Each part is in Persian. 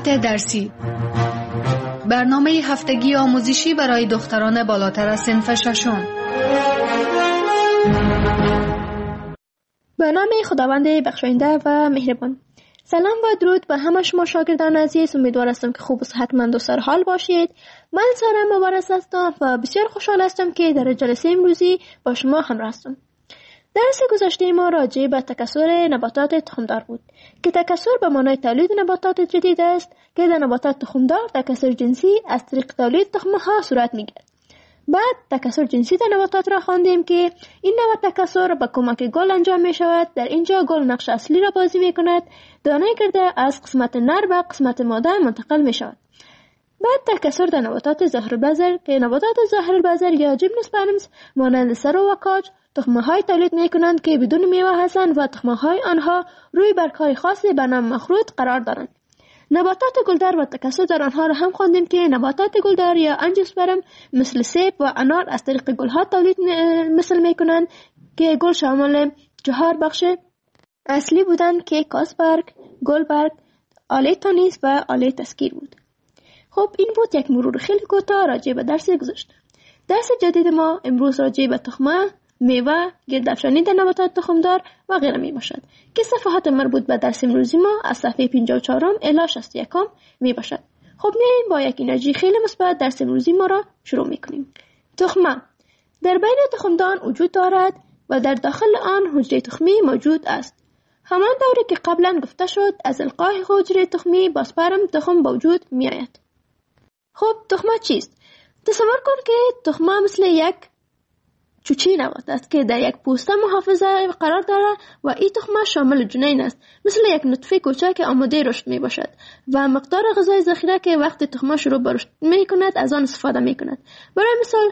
مقامات درسی، برنامه هفتگی آموزشی برای دختران بالاتر از صنف ششم. به نام خداوند بخشاینده و مهربان. سلام و درود به همه شما شاگردان عزیز. امیدوار هستم که خوب و صحتمند و سرحال باشید. من سارا مبارز هستم و بسیار خوشحال هستم که در جلسه امروزی با شما همراه هستم. درس گذشته ما راجع به تکثر نباتات تخمدار بود که تکثر به معنای تولید نباتات جدید است که در نباتات تخمدار تکثر جنسی از طریق تولید تخم‌ها صورت می‌گیرد. بعد تکثر جنسی در نباتات را خواندیم که این نوع تکثر با کمک گل انجام می شود. در اینجا گل نقش اصلی را بازی می کند. دانه گرده از قسمت نر به قسمت ماده منتقل می شود. بعد تکثر در نباتات زهرالبذر که نباتات زهرالبذر یا جیمنوسپرمز مانند سرو و کاج تخم‌های تولید می کنند که بدون میوه هستند و تخم‌های آنها روی برگ‌های خاصی به نام مخروط قرار دارند. نباتات گلدار و تکثر در آنها را هم خواندیم که نباتات گلدار یا انژیوسپرم مثل سیب و انار از طریق گلها تولید مثل می کنند که گل شامل 4 بخش اصلی بودند که کاسبرگ، گلبرگ، آله تانیس و آله تسکیر بود. خب این بود یک مرور خیلی کوتاه راجع به درس گذشته. درس جدید ما امروز راجع به تخمه، میوه، گردافشانی در نباتات تخمدار و غیره می باشد که صفحات مربوط به درس امروزی ما از صفحه 54 الی 61 می باشد. خب میایم با یک انرژی خیلی مثبت درس امروزی ما را شروع می کنیم. تخمه در بین تخمدان وجود دارد و در داخل آن حجره تخمی موجود است. همان طوری که قبلا گفته شد از القاء حجره تخمی با سپرم تخم به وجود می آید. خب تخمه چیست؟ تصور کن که تخمه مثل یک چوچی نبات است که در یک پوسته محافظه قرار دارد و این تخمه شامل جنین است، مثل یک نطفه کوچک که آماده رشد می باشد و مقدار غذای ذخیره که وقتی تخمه شروع به رشد می کند از آن استفاده می کند. برای مثال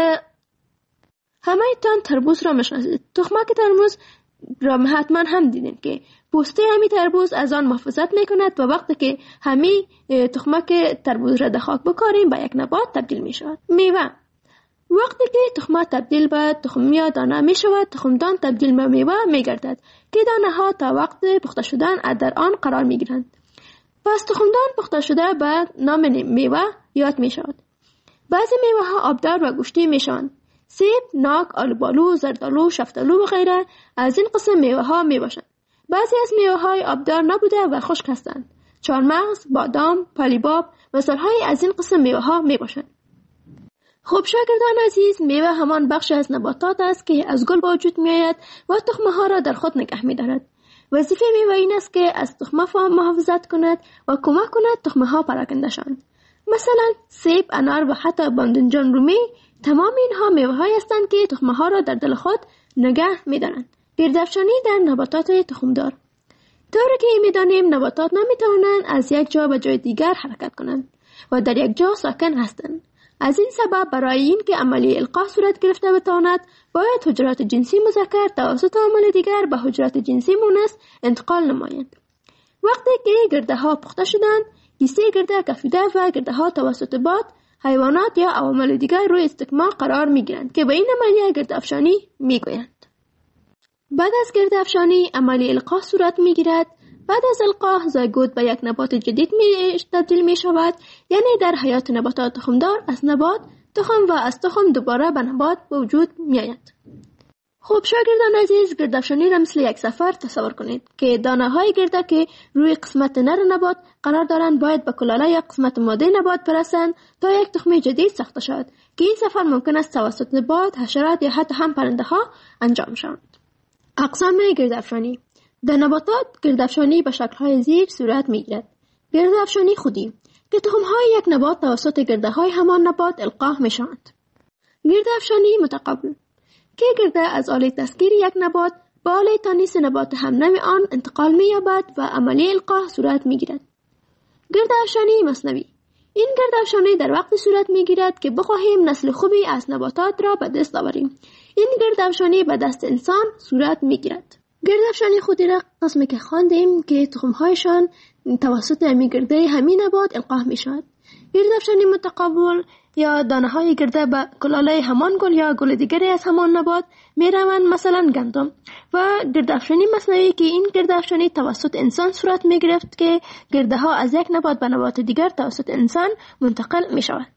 همه تان تربوز را میشناسید. تخمه که تربوز را حتما هم دیدین که پوسته همی تربوز از آن محافظت می کند و وقتی که همی تخمه که تربوز را در خاک بکاریم به یک نبات تبدیل می شود. میوه وقتی که تخمه تبدیل به تخم یا دانه می شود، تخمدان تبدیل به میوه می گردد که دانه ها تا وقت پخته شدن در آن قرار می گیرند. پس تخمدان پخته شده به نام میوه یاد می شود. بعضی میوه ها آبدار و گوشتی می شوند. سیب، ناک، آلوبالو، زردالو، شفتالو و غیره از این قسم میوه ها می باشند. بعضی از میوه های آبدار نبوده و خشک هستند. چهارمغز، بادام، پالیباب مثال های از این قسم میوه ها می باشند. خب شاگردان عزیز، میوه همان بخش از نباتات است که از گل به وجود می آید و تخمه ها را در خود نگه می دارد. وظیفه میوه این است که از تخمه محافظت کند و کمک کند تخمه ها پراکنده شوند. مثلا سیب، انار و حتی باذنجان رومی تمام اینها میوه های هستند که تخمه ها را در دل خود نگه می دارند. گردافشانی در نباتات تخمدار. طوری که می دانیم نباتات نمی توانند از یک جا به جای دیگر حرکت کنند و در یک جا ساکن هستند. از این سبب برای این که عملیه القاء صورت گرفته بتواند باید حجرات جنسی مذکر توسط عامل دیگر به حجرات جنسی مؤنث انتقال نمایند. وقتی که گرده ها پخته شدند، کیسه گرده کفیده و گرده ها توسط باد، حیوانات یا عوامل دیگر روی استکمام قرار می گیرند که به این عملیه گردافشانی می گویند. بعد از گردافشانی عملیه القاء صورت می گیرد. بعد از القاء زایگوت به یک نبات جدید تبدیل می شود، یعنی در حیات نباتات تخمدار از نبات تخم و از تخم دوباره به نبات به وجود می آید. خب شاگردان عزیز، گردافشانی را مثل یک سفر تصور کنید که دانه های گرده که روی قسمت نر نبات قرار دارند باید به کلاله یا قسمت ماده نبات برسند تا یک تخم جدید ساخته شود که این سفر ممکن است توسط باد، حشرات یا حتی هم پرنده ها انجام شود. اقسام گردافشانی در نباتات گردافشانی به شکل‌های زیر صورت می‌گیرد. گردافشانی خودی که تخم‌های یک نبات توسط گرده‌های همان نبات القاء می‌شوند. گردافشانی متقابل که گرده از آله تسکیر یک نبات به آله تانیس نبات همنوع آن انتقال می‌یابد و عملیه القاء صورت می‌گیرد. گردافشانی مثنوی این گردافشانی در وقتی صورت می‌گیرد که بخواهیم نسل خوبی از نباتات را به دست آوریم. این گردافشانی به دست انسان صورت می‌گیرد. گردافشانی خودی را قسمی که خواندیم که تخم‌هایشان توسط گرده همین نبات القاء می‌شود. گردافشانی متقابل یا دانه های گرده به کلاله همان گل یا گل دیگری از همان نبات می روند، مثلا گندم، و گردافشانی مصنوعی که این گردافشانی توسط انسان صورت می گرفت که گرده ها از یک نبات به نبات دیگر توسط انسان منتقل می شود.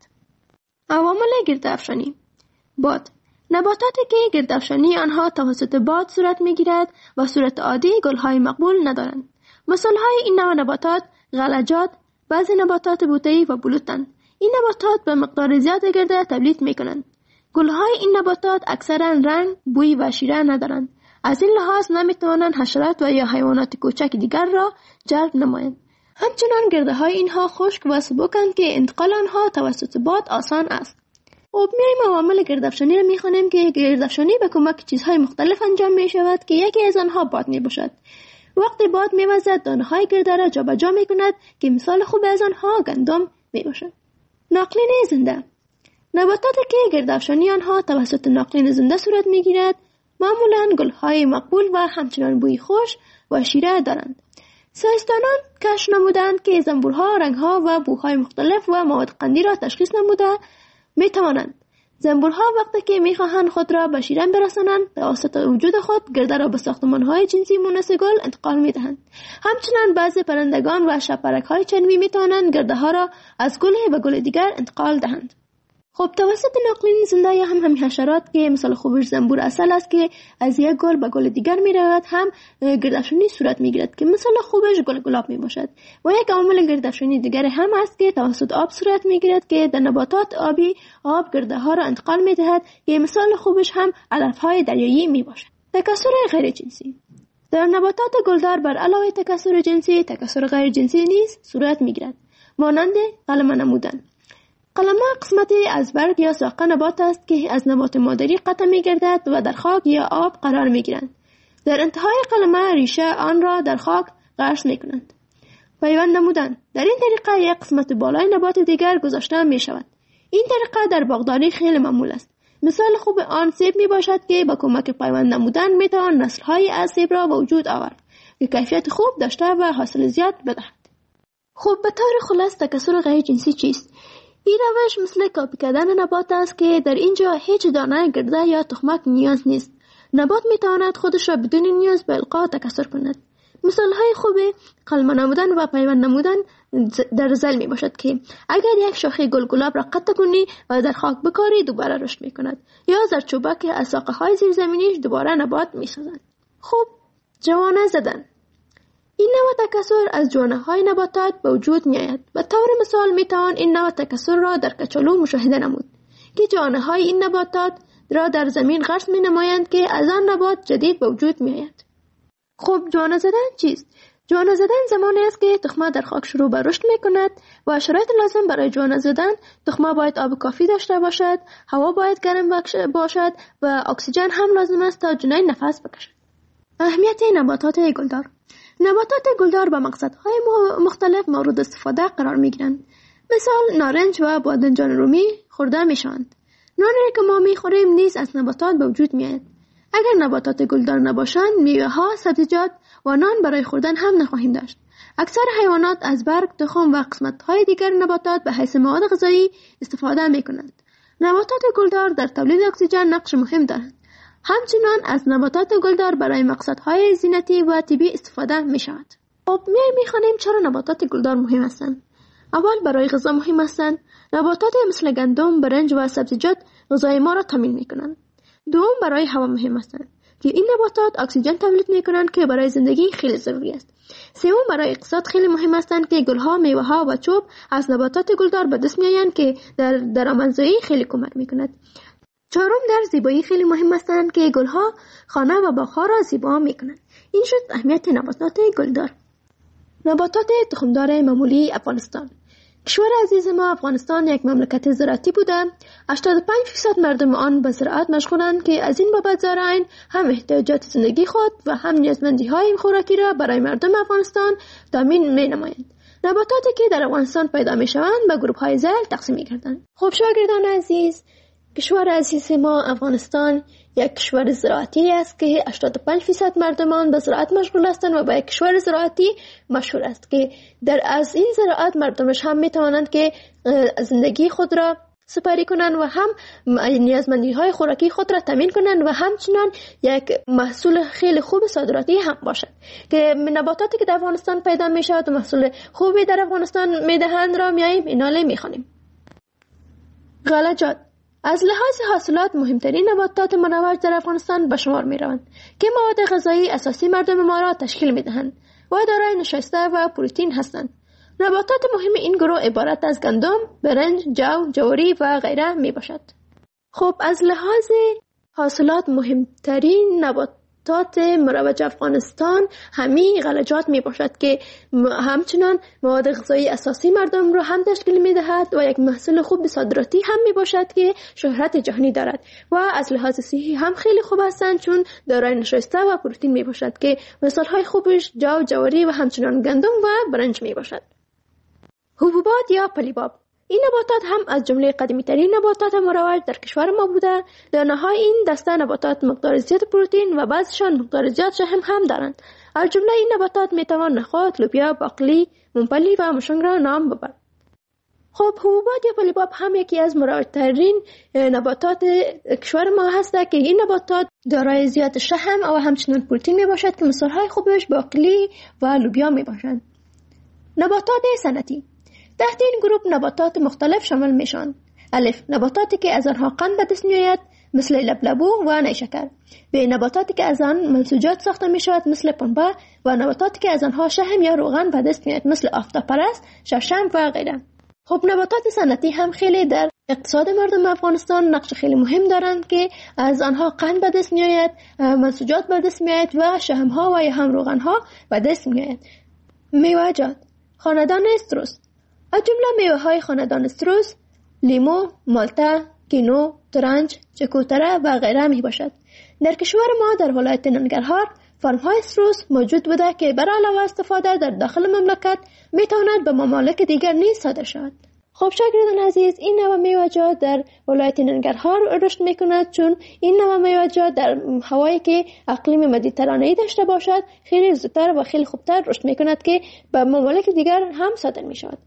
عوامل گردافشانی: باد. نباتاتی که گردافشانی آنها توسط باد صورت می گیرد و صورت عادی گلهای مقبول ندارند. مثال های این نوع نباتات غلجات، بعضی نباتات بوته‌ای و بلوطند. این نباتات به مقدار زیاد گرده تولید می کنند. گلهای این نباتات اکثرا رنگ، بوی و شیره ندارند. از این لحاظ نمی توانند حشرات و یا حیوانات کوچک دیگر را جلب نمایند. همچنان گرده های اینها خشک و سبکند که انتقال آنها توسط باد آسان است. خب میایم عوامل گردافشانی را میخوانیم که گردافشانی به کمک چیزهای مختلف انجام می شود که یکی از آنها باد می باشد. وقتی باد میوزد دانه های گرده را جابجا می کند که مثال خوب از آنها گندم می باشد. ناقلین زنده. نباتاتی که گردافشانی آنها توسط ناقلین زنده صورت می گیرد معمولاً گلهای مقبول و همچنان بوی خوش و شیره دارند. ساینسدانان کشف نمودند که زنبورها رنگها و بوهای مختلف و مواد قندی را تشخیص نموده می توانند. زنبورها وقتی که می خواهند خود را به شیرین برسانند توسط وجود خود گرده را به ساختمانهای جنسی مونس گل انتقال می دهند. همچنان بعضی پرندگان و شبپرک‌های چنوی می توانند گرده ها را از گلی به گل دیگر انتقال دهند. خب توسط ناقلین زنده یا هم حشرات که مثال خوبش زنبور اصل است که از یک گل به گل دیگر می رود هم گردافشانی صورت می گیرد که مثال خوبش گل گلاب می باشد. و یک عامل گردافشانی دیگر هم است که توسط آب صورت می گیرد که در نباتات آبی آب گرده ها را انتقال می دهد که مثال خوبش هم علف های دریایی می باشد. تکثر غیر جنسی. در نباتات گلدار بر علاوه تکثر جنسی، تکثر غیر جنسی نیز صورت می گیرد. مانند قلمه نمودن. قلمه قسمتی از برگ یا ساق نبات است که از نبات مادری قطع می گردد و در خاک یا آب قرار می گیرند. در انتهای قلمه ریشه آن را در خاک غرس می کنند. پیوند نمودن. در این طریقه یک قسمت بالای نبات دیگر گذاشته می شود. این طریقه در باغداری خیلی معمول است. مثال خوب آن سیب می باشد که با کمک پیوند نمودن می توان نسل‌های از سیب را به وجود آورد که کیفیت خوب داشته و حاصل زیاد بدهد. خب به طور خلاص تکثر غیر جنسی چیست؟ این روش مثل کاپی کردن نبات است که در اینجا هیچ دانه گرده یا تخمک نیاز نیست. نبات می تواند خودش را بدون نیاز به القا تکثر کند. مثال های خوب قلمه نمودن و پیوند نمودن در زل می باشد که اگر یک شاخه گل گلاب را قطع کنی و در خاک بکاری دوباره رشد می کند، یا زردچوبک از ساقه های زیرزمینیش دوباره نبات می سازد. خوب جوانه زدن. این نوع تکثر از جوانه های نباتات به وجود می آید. به طور مثال می توان این نوع تکثر را در کچالو مشاهده نمود که جوانه های این نباتات را در زمین غرس می نمایند که از آن نبات جدید به وجود می آید. خب جوانه زدن چیست؟ جوانه زدن زمانی است که تخمه در خاک شروع به رشد می کند و شرایط لازم برای جوانه زدن: تخمه باید آب کافی داشته باشد، هوا باید گرم باشد و اکسیژن هم لازم است تا جنین نفس بکشد. اهمیت نباتات گلدار. نباتات گلدار به مقصدهای مختلف مورد استفاده قرار می گیرند. مثال نارنج و بادنجان رومی خورده می شوند. نانی که ما می خوریم نیز از نباتات به وجود می آید. اگر نباتات گلدار نباشند میوه ها، سبزیجات و نان برای خوردن هم نخواهیم داشت. اکثر حیوانات از برگ، تخم و قسمت های دیگر نباتات به حیث مواد غذایی استفاده می کنند. نباتات گلدار در تولید اکسیژن نقش مهم دارند. همچنان از نباتات گلدار برای مقصدهای زینتی و طبی استفاده می شود. خب می خوانیم چرا نباتات گلدار مهم هستند. اول برای غذا مهم هستند. نباتات مثل گندم، برنج و سبزیجات غذای ما را تامین می کنند. دوم برای هوا مهم هستند که این نباتات اکسیژن تولید می کنند که برای زندگی خیلی ضروری است. سوم برای اقتصاد خیلی مهم هستند که گلها، میوه ها و چوب از نباتات گلدار به دست می آیند که در درآمدزایی خیلی کمک می کند. چهارم در زیبایی خیلی مهم هستند که گلها خانه و باغ‌ها را زیبا می کنند. این شد اهمیت نباتات گلدار. نباتات تخمدار معمولی افغانستان. کشور عزیز ما افغانستان یک مملکت زراعتی بوده. 85% مردم آن به زراعت مشغولند که از این بابت زارعین هم احتیاجات زندگی خود و هم نیازمندی‌های خوراکی را برای مردم افغانستان تامین می‌نمایند. نباتاتی که در افغانستان پیدا می‌شوند به گروه‌های ذیل تقسیم می‌گردند. خب شاگردان عزیز، کشور عزیز ما افغانستان یک کشور زراعتی است که 85% مردم آن به زراعت مشغول هستند و به یک کشور زراعتی مشهور است که از این زراعت مردمش هم میتوانند که زندگی خود را سپری کنند و هم نیازمندی های خوراکی خود را تامین کنند و همچنان یک محصول خیلی خوب صادراتی هم باشد که نباتاتی که در افغانستان پیدا می شود و محصول خوبی در افغانستان می دهند را میاییم می خوانیم. غلجات از لحاظ حاصلات مهمترین نباتات مروج در افغانستان به شمار می روند که مواد غذایی اساسی مردم ما را تشکیل می دهند و دارای نشایسته و پروتئین هستند. نباتات مهم این گروه عبارت از گندم، برنج، جو، جواری و غیره می باشد. خب از لحاظ حاصلات مهمترین نباتات مروج افغانستان همین غلجات می باشد که همچنان مواد غذایی اساسی مردم را هم تشکیل می دهد و یک محصول خوب صادراتی هم می باشد که شهرت جهانی دارد و از لحاظ صحی هم خیلی خوب هستند چون دارای نشایسته و پروتئین می باشد که مثال های خوبش جو، جواری و همچنان گندم و برنج می باشد. حبوبات یا پلیباب این نباتات هم از جمله قدیمی ترین نباتات مروج در کشور ما بوده. دانه های این دسته نباتات مقدار زیاد پروتئین و بعضشان مقدار زیاد شحم هم دارند. از جمله این نباتات می توان نخود، لوبیا، باقلی، ممپلی و مشنگ را نام ببرد. خب حبوبات یا پلیباب هم یکی از مروج ترین نباتات کشور ما هست که این نباتات دارای زیاد شحم و همچنین پروتئین می باشد که مثال های خوبش باقلی و لوبیا می باشند. نباتات صنعتی تحت این گروه نباتات مختلف شامل میشوند. الف نباتاتی که از آنها قند به دست میآید مثل لبلبو و نیشکر. ب نباتاتی که از آن منسوجات ساخته میشود مثل پنبه و نباتاتی که از آنها شحم یا روغن به دست میآید مثل آفتابپرست، شبشم و غیره. خب نباتات صنعتی هم خیلی در اقتصاد مردم افغانستان نقش خیلی مهم دارند که از آنها قند به دست میآید، منسوجات به دست میآید و شحم ها و یا هم روغن ها به دست میآید. میوه‌جات خاندان استروس از جمله میوه های خاندان استروس لیمو، مالتا، کینو، ترنج، چکوتره و غیره می باشد. در کشور ما در ولایت ننگرهار فرم های استروس موجود بوده که برای علاوه استفاده در داخل مملکت می تواند به ممالک دیگر نیز صادر شود. خب شاگردان عزیز این نوع میوه‌جات در ولایت ننگرهار رشد می کند چون این نوع میوه‌جات در هوایی که اقلیم مدیترانه‌ای داشته باشد خیلی زودتر و خیلی خوبتر رشد می کند که به ممالک دیگر هم صادر می شود.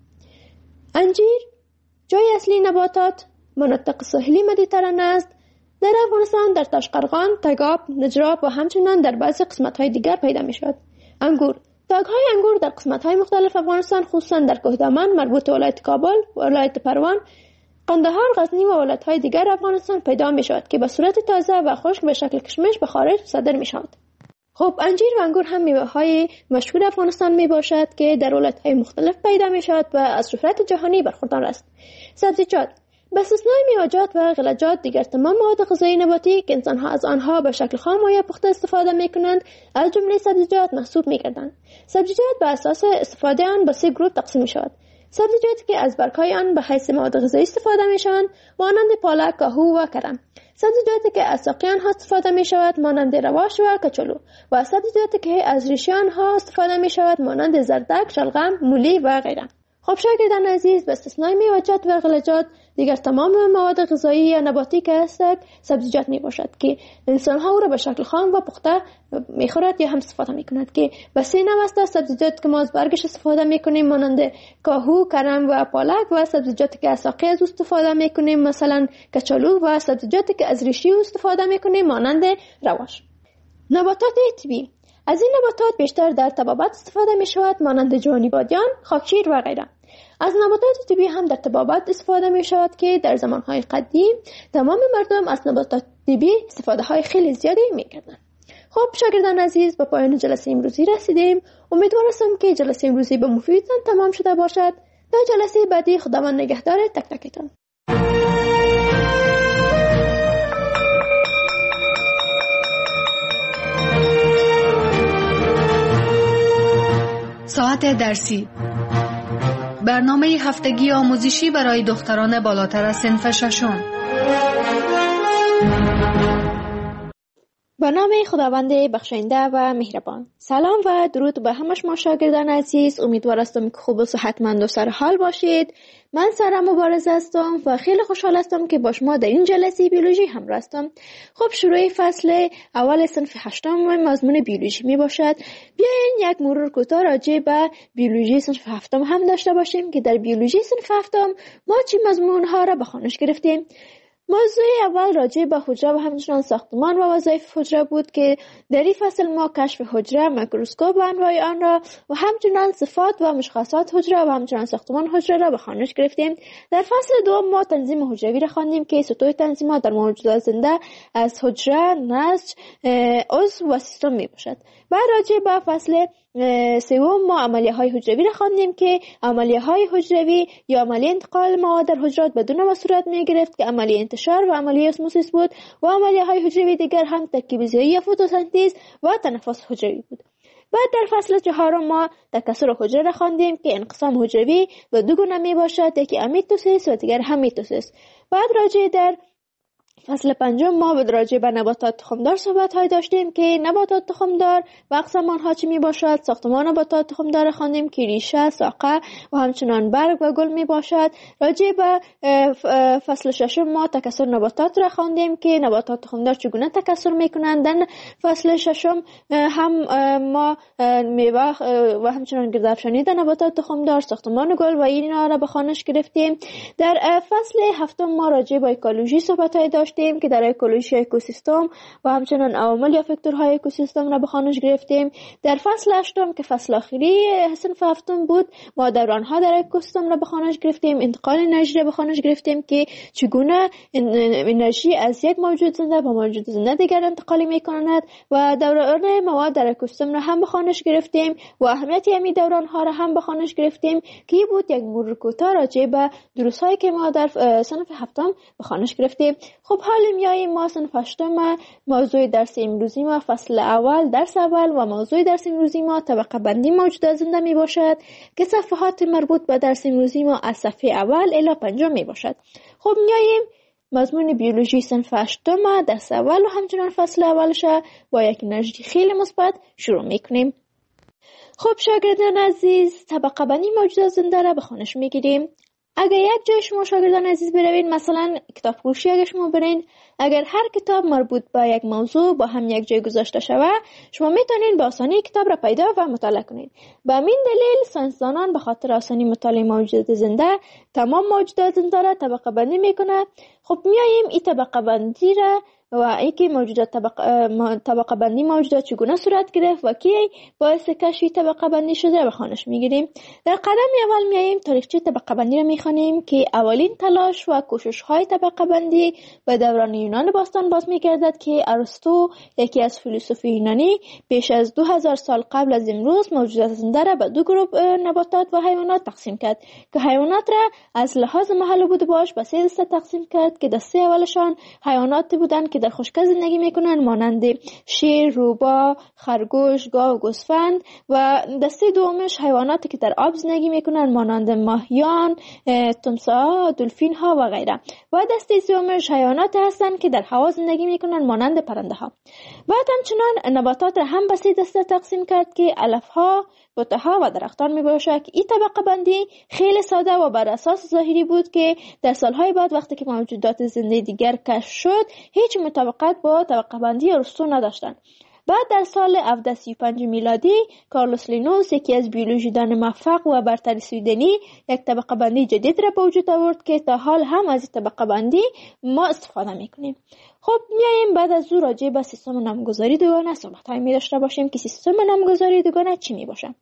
انجیر جای اصلی نباتات مناطق ساحلی مدیترانه است. در افغانستان در تاشقرغان، تگاب، نجراب و همچنین در بعضی قسمت‌های دیگر پیدا می‌شود. انگور تاگ‌های انگور در قسمت‌های مختلف افغانستان خصوصا در کوهدامن مربوط به ولایت کابل، ولایت پروان، قندهار، غزنی و ولایت‌های دیگر افغانستان پیدا می‌شود که به صورت تازه و خشک به شکل کشمش به خارج صادر می‌شود. خب انجیر و انگور هم میوه‌های مشهور افغانستان می باشد که در ولایت‌های مختلف پیدا می شود و از شهرت جهانی برخوردار است. سبزیجات به استثنای میوه‌جات و غلجات دیگر تمام مواد غذایی نباتی که انسان‌ها از آنها به شکل خام و یا پخته استفاده می‌کنند از جمله سبزیجات محسوب می‌گردند. سبزیجات به اساس استفاده آن به 3 گروه تقسیم می‌شود. سبزیجاتی که از برگ‌های آن به حیث مواد غذایی استفاده می‌شوند مانند پالک، کاهو و کرم. سبزیجاتی که از ساقه آنها استفاده می شود مانند رواش و کچالو و سبزیجاتی که از ریشه آنها استفاده می شود مانند زردک، شلغم، مولی و غیره. خب شاگردان عزیز به استثنای میوه‌جات و غلجات دیگر تمام مواد غذایی یا نباتی که هستند سبزیجات می باشد که انسان ها او را به شکل خام و پخته می خورد یا هم استفاده می کند که به 3 نوع است. سبزیجات که ما از برگش استفاده می کنیم مانند کاهو، کرم و پالک و سبزیجاتی که از ساقه از استفاده می کنیم مثلا کچالو و سبزیجاتی که از ریشه استفاده می کنیم مانند رواش. نباتات طبیعی از این نباتات بیشتر در طبابت استفاده می شود مانند جوانی بادیان، خاکشیر و غیره. از نباتات طبیعی هم در طبابت استفاده می شود که در زمانهای قدیم تمام مردم از نباتات طبیعی استفاده های خیلی زیادی می کردند. خب شاگردان عزیز به پایان جلسه امروزی رسیدیم. امیدوار هستم که جلسه امروزی به مفیدتان تمام شده باشد. تا جلسه بعدی خداوند نگهدار تک تکتان. ساعت درسی برنامه هفتگی آموزشی برای دختران بالاتر از صنف ششم. به نام خداوند بخشنده و مهربان. سلام و درود به همه شما شاگردان عزیز. امیدوار هستم که خوب و صحتمند و سر حال باشید. من سارا مبارز هستم و خیلی خوشحال هستم که با شما در این جلسه بیولوژی همراه هستم. خب شروع فصل اول صنف 8 مضمون بیولوژی می باشد. بیاین یک مرور کوتاه راجع به بیولوژی صنف 7 هم داشته باشیم که در بیولوژی صنف 7 ما چه مضمون ها را به خوانش گرفتیم. موضوع اول راجع به حجره و همچنان ساختمان و وظایف حجره بود که در این فصل ما کشف حجره، میکروسکوپ و انواع آن را و همچنان صفات و مشخصات حجره و همچنان ساختمان حجره را به خوانش گرفتیم. در فصل دوم ما تنظیم حجروی را خواندیم که سطوح تنظیمات در موجودات زنده از حجره، نسج، عضو و سیستم می باشد. بعد راجع به فصل سوم ما عملیه های حجروی را خواندیم که عملیه های حجروی یا عملیه انتقال مواد در حجرات بدون و صورت می گرفت که عملیه انتشار و عملیه اسموسیس بود و عملیه های حجروی دیگر هم ترکیب ضیایی یا فتوسنتز و تنفس حجروی بود. بعد در فصل 4 ما تکثر حجره را خواندیم که انقسام حجروی و دو گونه می باشد، یکی امیتوسیس و دیگر هم میتوسیس. بعد راجع در فصل 5 ما راجع به نباتات تخمدار صحبت های داشتیم که نباتات تخمدار و اقسام آنها چی می باشد. ساختمان نباتات تخمدار خواندیم که ریشه، ساقه و همچنان برگ و گل می باشد. راجع به فصل 6 ما تکثر نباتات را خواندیم که نباتات تخمدار چگونه تکثر می کنند. در فصل 6 هم ما میوه و همچنان گردافشانی در نباتات تخمدار، ساختمان گل و اینا را به خوانش گرفتیم. در فصل 7 ما راجع به اکولوژی صحبت های داشتیم که در اکولوژی اکوسیستم و همچنان عوامل یا فاکتورهای اکوسیستم را به خوانش گرفتیم. در فصل 8 که فصل آخری صنف 7 بود ما دورانها در اکوسیستم را به خوانش گرفتیم، انتقال انرژی را به خوانش گرفتیم که چگونه انرژی از یک موجود زنده به موجود زنده دیگر انتقال می‌کند و دوران مواد در اکوسیستم را هم به خوانش گرفتیم و اهمیت همین دورانها را هم به خوانش گرفتیم که بود یک مرور کوتاه راجع به دروس‌هایی که ما در صنف 7 به خوانش گرفتیم. خب حالا میاییم ما صنف 8 موضوع درس امروزی ما فصل اول درس اول و موضوع درس امروزی ما طبقه بندی موجودات زنده می باشد که صفحات مربوط به درس امروزی ما از صفحه اول الی 5 می باشد. خب میاییم مضمون بیولوژی صنف 8 درس اول و همچنان فصل اولش با یک انرژی خیلی مثبت شروع میکنیم. خب شاگردان عزیز طبقه بندی موجودات زنده را به خوانش میگیریم. اگر یک جای شما شاگردان عزیز بروین، مثلا کتاب فروشی اگر شما برین، اگر هر کتاب مربوط به یک موضوع با هم یک جای گذاشته شوه شما میتونین به آسانی کتاب را پیدا و مطالعه کنین. به همین دلیل ساینسدانان به خاطر آسانی مطالعه موجودات زنده تمام موجودات زنده را طبقه بندی میکنه. خب میاییم این طبقه بندی را و اینکه موجودات طبقه بندی موجودات چگونه صورت گرفت و کی باعث کشف طبقه بندی شده به خوانش میگیریم. در قدم اول میاییم تاریخچه طبقه بندی را میخوانیم که اولین تلاش و کوشش های طبقه بندی به دوران یونان باستان باز میگردد که ارسطو یکی از فیلسوف یونانی بیش از 2000 سال قبل از امروز موجودات زنده را به دو گروه نباتات و حیوانات تقسیم کرد که حیوانات را از لحاظ محل بود باش به 3 دسته تقسیم کرد که دسته اولشان حیواناتی بودند که در خشکی زندگی میکنن مانند شیر، روباه، خرگوش، گاو، گوسفند و دسته دومش حیواناتی که در آب زندگی میکنن مانند ماهیان، تمساح، دلفین ها و غیره و دسته سومش حیواناتی هستند که در هوا زندگی میکنن مانند پرنده ها. بعد همچنان نباتات را هم به 3 دسته تقسیم کرد که علف ها، بوته ها و درختان می باشد. این طبقه بندی خیلی ساده و بر اساس ظاهری بود که در سالهای بعد وقتی که موجودات زنده دیگر کشف شد هیچ مطابقت با طبقه بندی ارسطو نداشتند. بعد در سال 1735 میلادی کارلوس لینوس یکی از بیولوژیدان موفق و برتر سویدنی یک طبقه بندی جدید را به وجود آورد که تا حال هم از این طبقه بندی ما استفاده میکنیم. خب میایم بعد از او راجع به سیستم نامگذاری دوگانه صحبت های می داشته باشیم که سیستم نامگذاری دوگانه چی می باشه.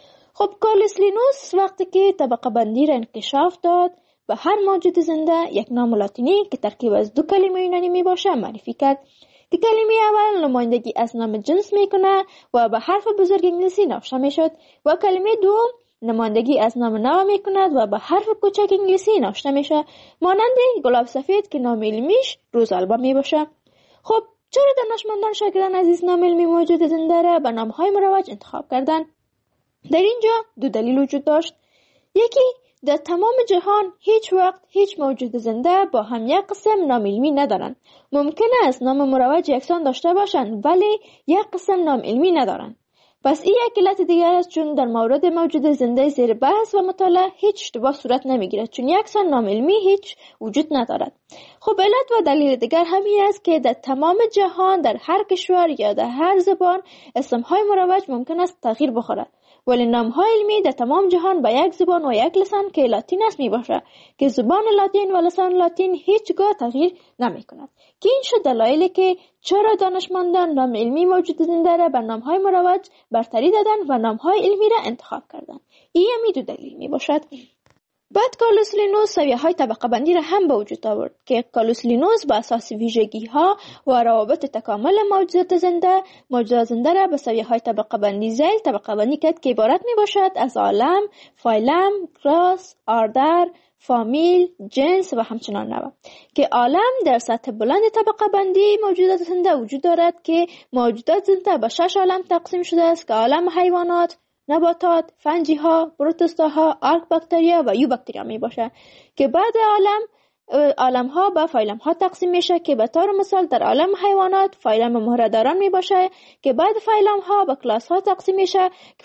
خب کارلوس لینوس وقتی که طبقه بندی را انکشاف داد به هر موجود زنده یک نام لاتینی که ترکیب از 2 کلمه یونانی می باشه معرفی کرد که کلمه اول نمایندگی از نام جنس میکنه و به حرف بزرگ انگلیسی نوشته میشد و کلمه دوم نمایندگی از نام نو میکند و به حرف کوچک انگلیسی نوشته میشه مانند گلاب سفید که نام علمیش روزآلبا میباشه. خب چرا دانشمندان شاگردان عزیز نام علمی موجود زنده را به نامهای مروج انتخاب کردند؟ در اینجا 2 دلیل وجود داشت. یکی در تمام جهان هیچ وقت هیچ موجود زنده با هم یک قسم نام علمی ندارند. ممکن است نام مروج یکسان داشته باشند ولی یک قسم نام علمی ندارند. پس این یک علت دیگر است، چون در مورد موجود زنده زیر بحث و مطالعه هیچ اشتباه صورت نمیگیرد، چون یکسان نام علمی هیچ وجود ندارد. خب علت و دلیل دیگر همین است که در تمام جهان در هر کشور یا در هر زبان اسمهای مروج ممکن است تغییر بخورد، ولی نام‌های علمی در تمام جهان با یک زبان و یک لسان که لاتین است میباشد که زبان لاتین و لسان لاتین هیچگاه تغییر نمی‌کند. که این شد دلایلی که چرا دانشمندان نام علمی موجود زنده را بر نام‌های مروج برتری دادند و نام‌های علمی را انتخاب کردند. این همی دو دلیل میباشد. بعد کارلوس لینوس سویه‌های طبقه بندی را هم به وجود آورد که کارلوس لینوس با اساس ویژگی‌ها و روابط تکامل موجودات زنده را به سویه‌های طبقه بندی ذیل طبقه بندی کرد که عبارت میباشد از عالم، فایلم، کلاس، آردر، فامیل، جنس و همچنان نوع. که عالم در سطح بلند طبقه بندی موجودات زنده وجود دارد که موجودات زنده به 6 عالم تقسیم شده است که عالم حیوانات، نباتات، فنجی‌ها، پروتوستاها، آرک باکتریا و یو باکتریا می باشه که بعد عالم‌ها به فایلم‌ها تقسیم میشه که به طور مثال در عالم حیوانات فایلم مهره‌داران می باشه که بعد فایلم‌ها به کلاس‌ها تقسیم میشه که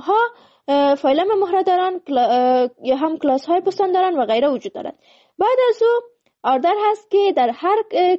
فایلم مهره‌داران یا هم کلاس‌های پستانداران و غیره وجود دارد. بعد از او آردر هست که در هر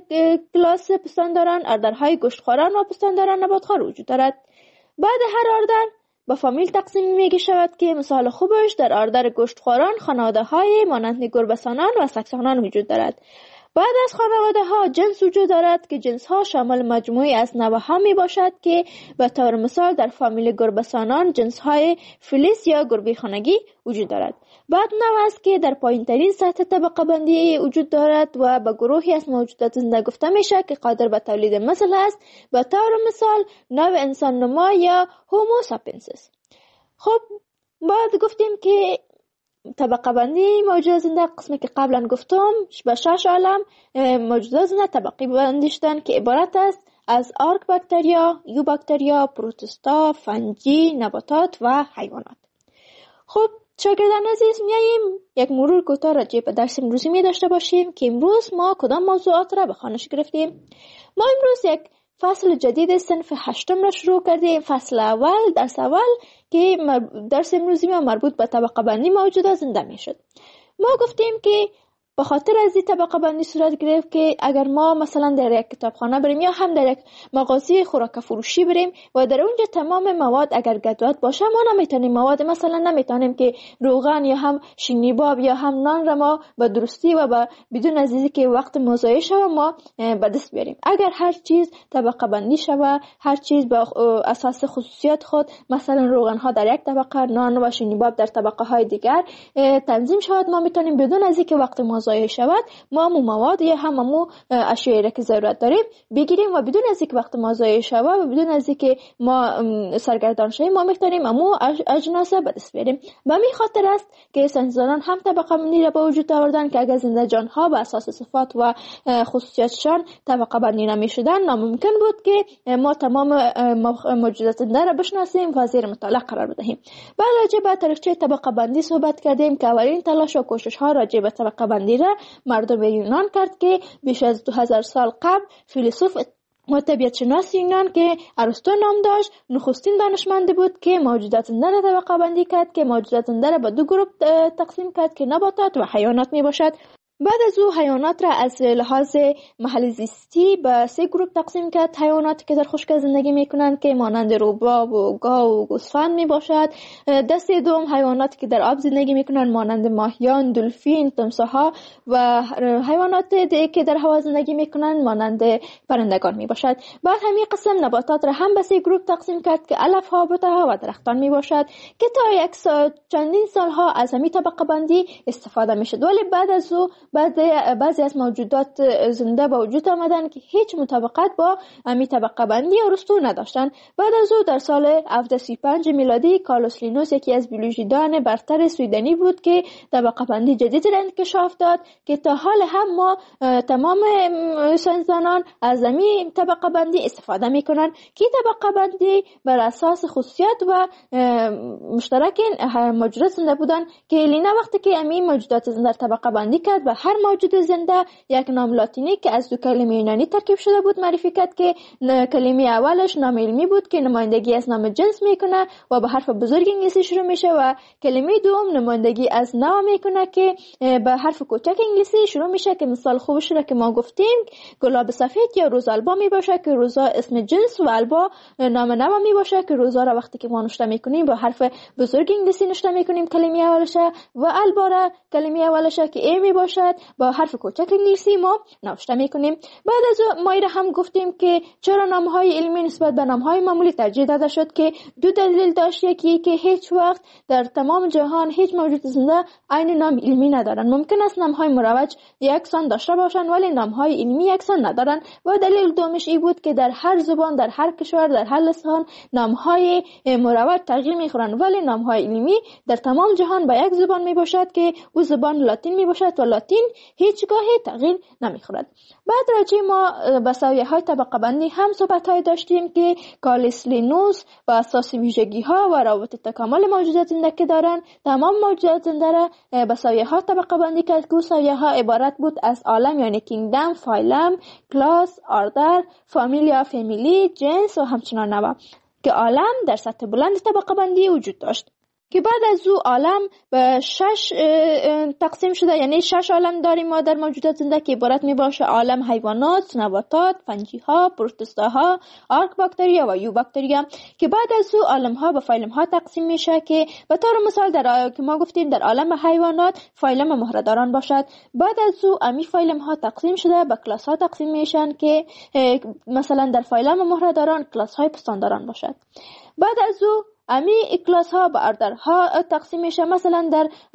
کلاس پستانداران آردرهای گوشتخواران و پستانداران نباتخوار وجود دارد. بعد هر آردر با فامیل تقسیم میگه شود که مثال خوبش در آردر گوشتخواران خانواده های مانند گربه‌سانان و سگسانان وجود دارد. بعد از خانواده ها جنس وجود دارد که جنس ها شامل مجموعی از نوع ها می باشد که به طور مثال در فامیل گربه‌سانان جنس های فلیس یا گربه خانگی وجود دارد. بعد نوع است که در پایین ترین سطح طبقه بندی وجود دارد و به گروهی از موجودات زنده گفته میشه که قادر به تولید مثل است، به طور مثال نوع انسان نما یا هومو ساپینسیس. خب بعد گفتیم که طبقه بندی موجودات زنده قسمی که قبلا گفتم به 6 عالم موجودات زنده طبقه بندی شدن که عبارت است از آرک باکتریا، یو باکتریا، پروتوستا، فنجی، نباتات و حیوانات. خب شاگردان عزیز، میاییم یک مرور کوتاه راجع به درس امروزی می داشته باشیم که امروز ما کدام موضوعات را به خوانش گرفتیم. ما امروز یک فصل جدید صنف 8 را شروع کردیم. فصل اول، درس اول که درس امروزی ما مربوط به طبقه بندی موجودات زنده می شد. ما گفتیم که به خاطر از این طبقه بندی صورت گرفت که اگر ما مثلا در یک کتابخانه بریم یا هم در یک مغازه خوراک فروشی بریم و در اونجا تمام مواد اگر گدوات باشه، ما نمیتونیم نمیتونیم که روغن یا هم شینیباب یا هم نان را ما به درستی و با بدون از اینکه که وقت مضایع شوه ما به دست بیاریم. اگر هر چیز طبقه بندی شوه، هر چیز به اساس خصوصیات خود، مثلا روغن ها در یک طبقه، نان و شینیباب در طبقه های دیگر تنظیم شود، ما میتونیم بدون از اینکه وقت ضایع شود ما مواد یا هم اشیایی را که ضرورت داریم بگیریم و بدون از اینکه وقت ما ضایع شود و بدون از اینکه ما سرگردان شویم ما میتونیم اجناس به دست بیاریم. به همین خاطر است که ساینسدانان هم طبقه بندی را به وجود آوردن که اگر زنده جان ها به اساس صفات و خصوصیاتشان طبقه بندی نمیشدن، ناممکن بود که ما تمام موجودات زنده را بشناسیم و زیر مطالعه قرار بدهیم. بعد راجع به تاریخچه طبقه بندی صحبت کردیم که اولین تلاش و کوشش ها راجع به طبقه بندی را مردم یونان کرد که بیش از 2000 سال قبل فیلسوف و طبیعت شناس یونان که ارسطو نام داشت نخستین دانشمند بود که موجودات زنده را طبقه بندی کرد که موجودات زنده را به 2 گروه تقسیم کرد که نباتات و حیوانات می باشد. بعد از او حیوانات را از لحاظ محل زیستی به 3 گروه تقسیم کرد. حیواناتی که در خشکی زندگی میکنند که مانند روباب و گاو و گوسفند می باشد. دسته دوم حیواناتی که در آب زندگی میکنند مانند ماهیان، دلفین، تمساح‌ها و حیواناتی که در هوا زندگی میکنند مانند پرندگان می باشد. بعد همین قسم نباتات را هم به 3 گروه تقسیم کرد که علف ها، بوته‌ها و درختان می باشد که تا چندین سالها از همین طبقه بندی استفاده میشد. ولی بعد از او بعضی از موجودات زنده به وجود آمدن که هیچ مطابقت با امی طبقه بندی ارسطو نداشتن. بعد از او در سال 1735 میلادی کارلوس لینوس، یکی از بیولوژیدان برتر سویدنی بود که طبقه بندی جدیدی را انکشاف داد که تا حال هم ما تمام ساینسدانان از امی طبقه بندی استفاده میکنن که طبقه بندی بر اساس خصوصیات و مشترک موجودات زنده بودن که لینا وقتی که امی موجودات زنده طبقه بندی کرد و هر موجود زنده یک نام لاتینی که از دو کلمه یونانی ترکیب شده بود معرفی کرد که کلمه اولش نام علمی بود که نمایندگی از نام جنس میکنه و به حرف بزرگ انگلیسی شروع میشه و کلمه دوم نمایندگی از نوع میکنه که به حرف کوچک انگلیسی شروع میشه که مثال خوبش را که ما گفتیم گلاب سفید یا روز البا میباشه که روزا اسم جنس و البا نام نوع میباشه که روزا را وقتی که ما نوشته میکنیم با حرف بزرگ انگلیسی نوشته میکنیم کلمه اولشه و البا را کلمه اولشه که ای میباشد با حرف کوچک انگلیسی ما نوشته میکنیم. بعد از ما هم گفتیم که چرا نامهای علمی نسبت به نامهای معمولی ترجیح داده شد که دو دلیل داشت. یکی که هیچ وقت در تمام جهان هیچ موجود زنده عین نام علمی ندارن. ممکن است نامهای مروج یکسان داشته باشن ولی نامهای علمی یکسان ندارن. و دلیل دومش این بود که در هر زبان، در هر کشور، در هر لسان نامهای مروج تغییر میخورن ولی نامهای علمی در تمام جهان به یک زبان میباشد که او زبان لاتین میباشد و لاتین هیچگاهی تغییر نمیخورد. بعد راجع ما به سویه‌های طبقه بندی هم صحبت‌های داشتیم که کارلوس لینوس و اساس ویژگی‌ها و روابط تکامل موجودات زنده که دارن تمام موجودات زنده را به سویه‌ها طبقه بندی کرد که سویه‌ها عبارت بود از عالم یعنی کینگدم، فایلم، کلاس، آردر، فامیلیا، فامیلی، جنس و همچنان نوع که عالم در سطح بلند طبقه بندی وجود داشت که بعد از او عالم به 6 تقسیم شده. یعنی 6 عالم داریم ما در موجودات زنده که عبارت می باشه عالم حیوانات، نباتات، فنجی‌ها، پروتوزوها، آرک باکتریا و یو باکتریا که بعد از او عالم ها به فایلم ها تقسیم میشه که به طور مثال که ما گفتیم در عالم حیوانات فایلم مهره‌داران باشد. بعد از او امی فایلم ها تقسیم شده به کلاس ها تقسیم میشن که مثلا در فایلم مهره‌داران کلاس های پستانداران باشد. بعد از او امی کلاس ها به آردرها تقسیم میشه. مثلا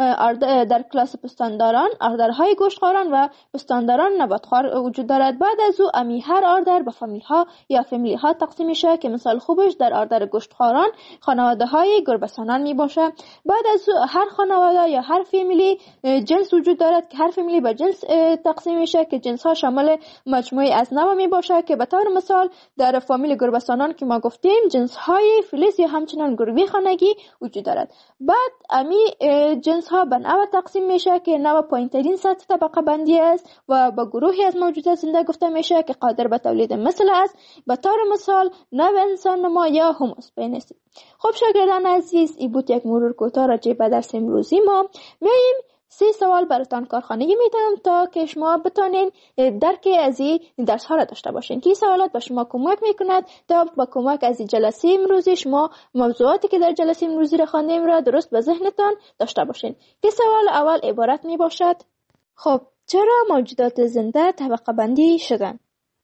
در کلاس پستانداران آردرهای گوشتخواران و پستانداران نباتخوار وجود دارد. بعد از او امی هر آردر به فامیل ها یا فامیلی ها تقسیم میشه که مثال خوبش در آردر گوشتخواران خانواده های گربه‌سانان می باشه. بعد از او هر خانواده یا هر فامیلی جنس وجود دارد که هر فامیلی به جنس تقسیم میشه که جنس ها شامل مجموعه از نوع می باشه که به طور مثال در فامیل گربه‌سانان که ما گفتیم جنس های فلیس یا همچنان گربه خانگی وجود دارد. بعد امی جنس ها به نوع تقسیم میشه که نوع پایین‌ترین سطح طبقه بندی است و با گروهی از موجودات زنده گفته میشه که قادر به تولید مثل است. به طور مثال نوع انسان نما یا هوموسپینس. خب شاگردان عزیز این بود یک مرور کوتاه راجع به درس امروزی ما. میایم 3 سوال براتان کارخانگی میدم تا که شما بتونین درک از این درس ها را داشته باشین که این سوالات به شما کمک میکند تا با کمک از این جلسه امروزی شما موضوعاتی که در جلسه امروزی را خواندیم را درست به ذهنتان داشته باشین. که سوال اول عبارت می باشد خب چرا موجودات زنده طبقه بندی شدن؟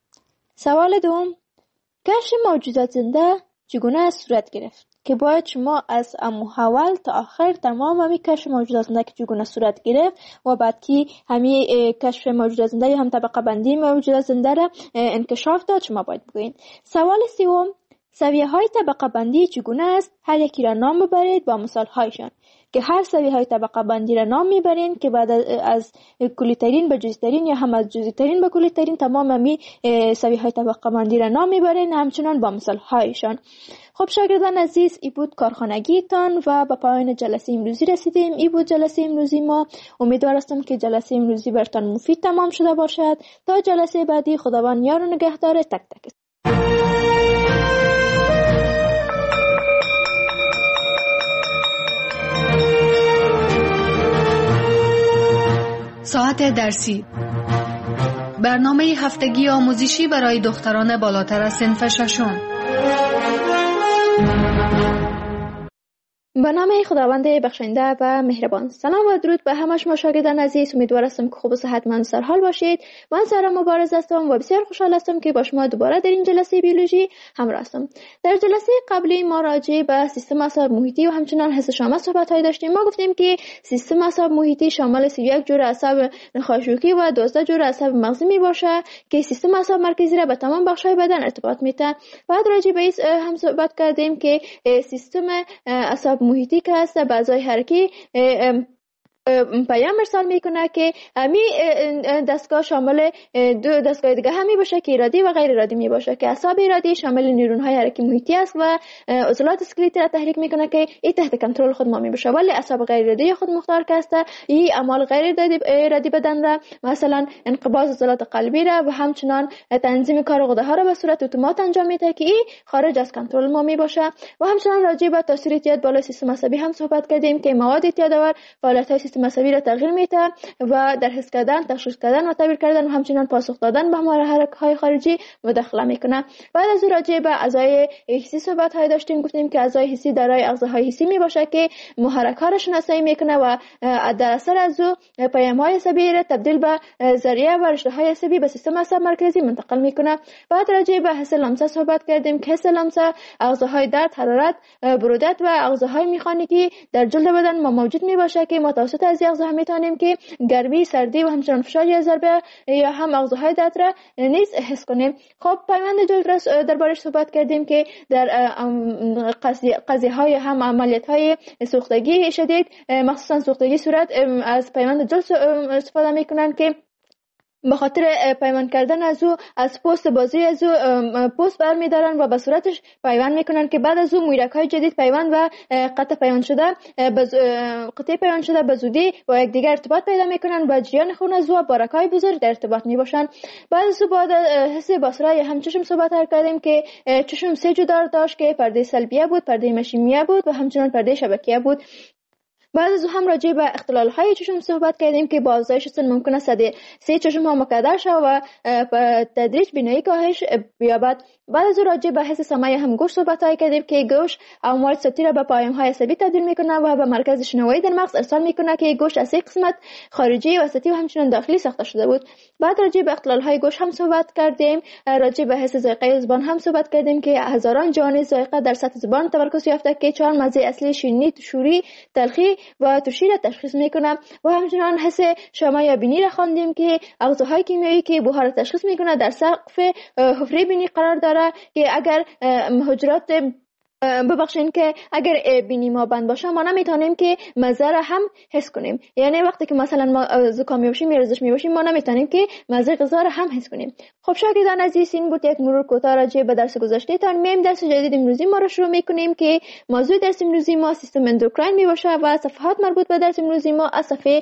سوال دوم کشف موجودات زنده چگونه صورت گرفت؟ که باید شما از اول تا آخر تمام همی کشف موجودات زنده که چگونه صورت گرفت و بعد که همی کشف موجودات زنده یا هم طبقه بندی موجودات زنده را انکشاف داد شما باید بگویید. سوال سوم سویه های طبقه بندی چگونه است؟ هر یکی را نام ببرید با مثال هایشان که هر سویه های طبقه بندی را نام میبرین که بعد از کلی ترین به جزئی ترین یا هم از جزئی ترین به کلی ترین تمام همی سویه های طبقه بندی را نام میبرین همچنان با مثال هایشان. خب شاگردان عزیز این بود کارخانگیتان و به پایان جلسه امروزی رسیدیم. این بود جلسه امروزی ما. امیدوار هستم که جلسه امروزی براتون مفید تمام شده باشد. تا جلسه بعدی خداوند یار و نگهدار تک تک. ساعت درسی برنامه هفتگی آموزشی برای دختران بالاتر از صنف ششم. به نام خداوند بخشنده و مهربان. سلام و درود به همه شما شاگردان عزیز. امیدوار هستم که خوب و صحتمند و سرحال باشید. من سارا مبارز هستم و بسیار خوشحال هستم که با شما دوباره در این جلسه بیولوژی همراه هستم. در جلسه قبلی ما راجع به سیستم اعصاب محیطی و همچنین حس شامل صحبت‌های داشتیم. ما گفتیم که سیستم اعصاب محیطی شامل 31 جور اعصاب نخاشوکی و 12 جور اعصاب مغزی میباشه که سیستم اعصاب مرکزی را به تمام بخش‌های بدن ارتباط میده. بعد راجع به این هم صحبت کردیم که سیستم اعصاب محیطی که هست به اعضای حرکی پیام ارسال میکنه که همی دستگاه شامل دو دستگاه دیگه هم میباشه که ارادی و غیر ارادی میباشه که اعصاب ارادی شامل نیورون های حرکی محیطی است و عضلات اسکلتی را تحریک میکنه که این تحت کنترل خود ما میباشه، ولی اعصاب غیر ارادی خود مختار که است این اعمال غیر ارادی بدن را مثلا انقباض عضلات قلبی را و همچنان تنظیم کار غده ها را به صورت اتومات انجام میده که این خارج از کنترل ما میباشه. و همچنان راجع به تاثیر اعتیاد بالای سیستم عصبی هم صحبت کردیم که مواد اعتیادآور فعالیت سیستم عصبی را تغییر میده و در حس کردن، تشخیص کردن و تعبیر کردن و همچنین پاسخ دادن به محرک‌های خارجی مداخله میکنه. بعد از راجع به اعضای حسی صحبت های داشتیم. گفتیم که اعضای حسی دارای اغزاهای حسی میباشه که محرک‌ها را شناسایی میکنه و در اثر از او پیام‌های عصبی را تبدیل به ذریعه و رشته‌های عصبی به سیستم عصب مرکزی منتقل میکنه. بعد راجع به حس لمسه صحبت کردیم که حس لمسه اغزاهای درد، حرارت، برودت و اغزاهای میخانیکی در جلد بدن ما موجود میباشه که متوسط از اغزا هم میتونیم که گرمی، سردی و همچنان فشار یا ضربه یا هم اغزاهای درد را نیز حس کنیم. خب پیوند جلد را دربارش صحبت کردیم که در قضیه‌های هم عملیات‌های سوختگی شدید مخصوصا سوختگی صورت از پیوند جلد استفاده میکنن که به خاطر پیوند کردن از او از پوست بازی از او پوست برمیدارن و به صورتش پیوند میکنن که بعد از او مویرک‌های جدید پیوند و قطع پیوند شده به زودی با یکدیگر ارتباط پیدا میکنن و جریان خون از او با رگ‌های بزرگ در ارتباط میباشن. بعد از او بعد حس بصره یا هم چشم صحبت کردیم که چشم سه جدار داشت که پرده سلبیه بود، پرده مشیمیه بود و همچنین پرده شبکیه بود. بعد از هم راجع به اختلال‌های چشم صحبت کردیم که با افزایش سن ممکن است سه چشم ها مکدر شود و تدریج بینایی کاهش بیابد. بعد از راجع به حس سمعی هم گوش صحبت کردیم که گوش امواج صوتی را به پیام‌های عصبی تبدیل میکنه و به مرکز شنوایی در مغز ارسال میکنه که گوش از سه قسمت خارجی، وسطی و همچنین داخلی ساخته شده بود. بعد راجع به اختلال‌های گوش هم صحبت کردیم. راجع به حس ذائقه زبان هم صحبت کردیم که هزاران جهان ذائقه در سطح زبان تمرکز یافته که چهار مزه اصلی شیرینی، شوری، تلخی و ترشی را تشخیص میکنه. و همچنین حس شامه یا بینی را خواندیم که اغزاهای کیمیایی که بوها را تشخیص میکنه در سقف حفره بینی قرار داره که اگر حجرات ببخشین که اگر بینی ما بند باشه ما نمیتونیم که مزه را هم حس کنیم. یعنی وقتی که مثلا ما زکامی باشیم یا رزش میباشیم ما نمیتونیم که مزه غذا را هم حس کنیم. خب شاگردان عزیز این بود یک مرور کوتاه راجع به درس گذشته تان. میم درس جدید امروزی ما را شروع میکنیم که موضوع درس امروزی ما سیستم اندوکراین میباشه و صفحات مربوط به درس امروزی ما از صفحه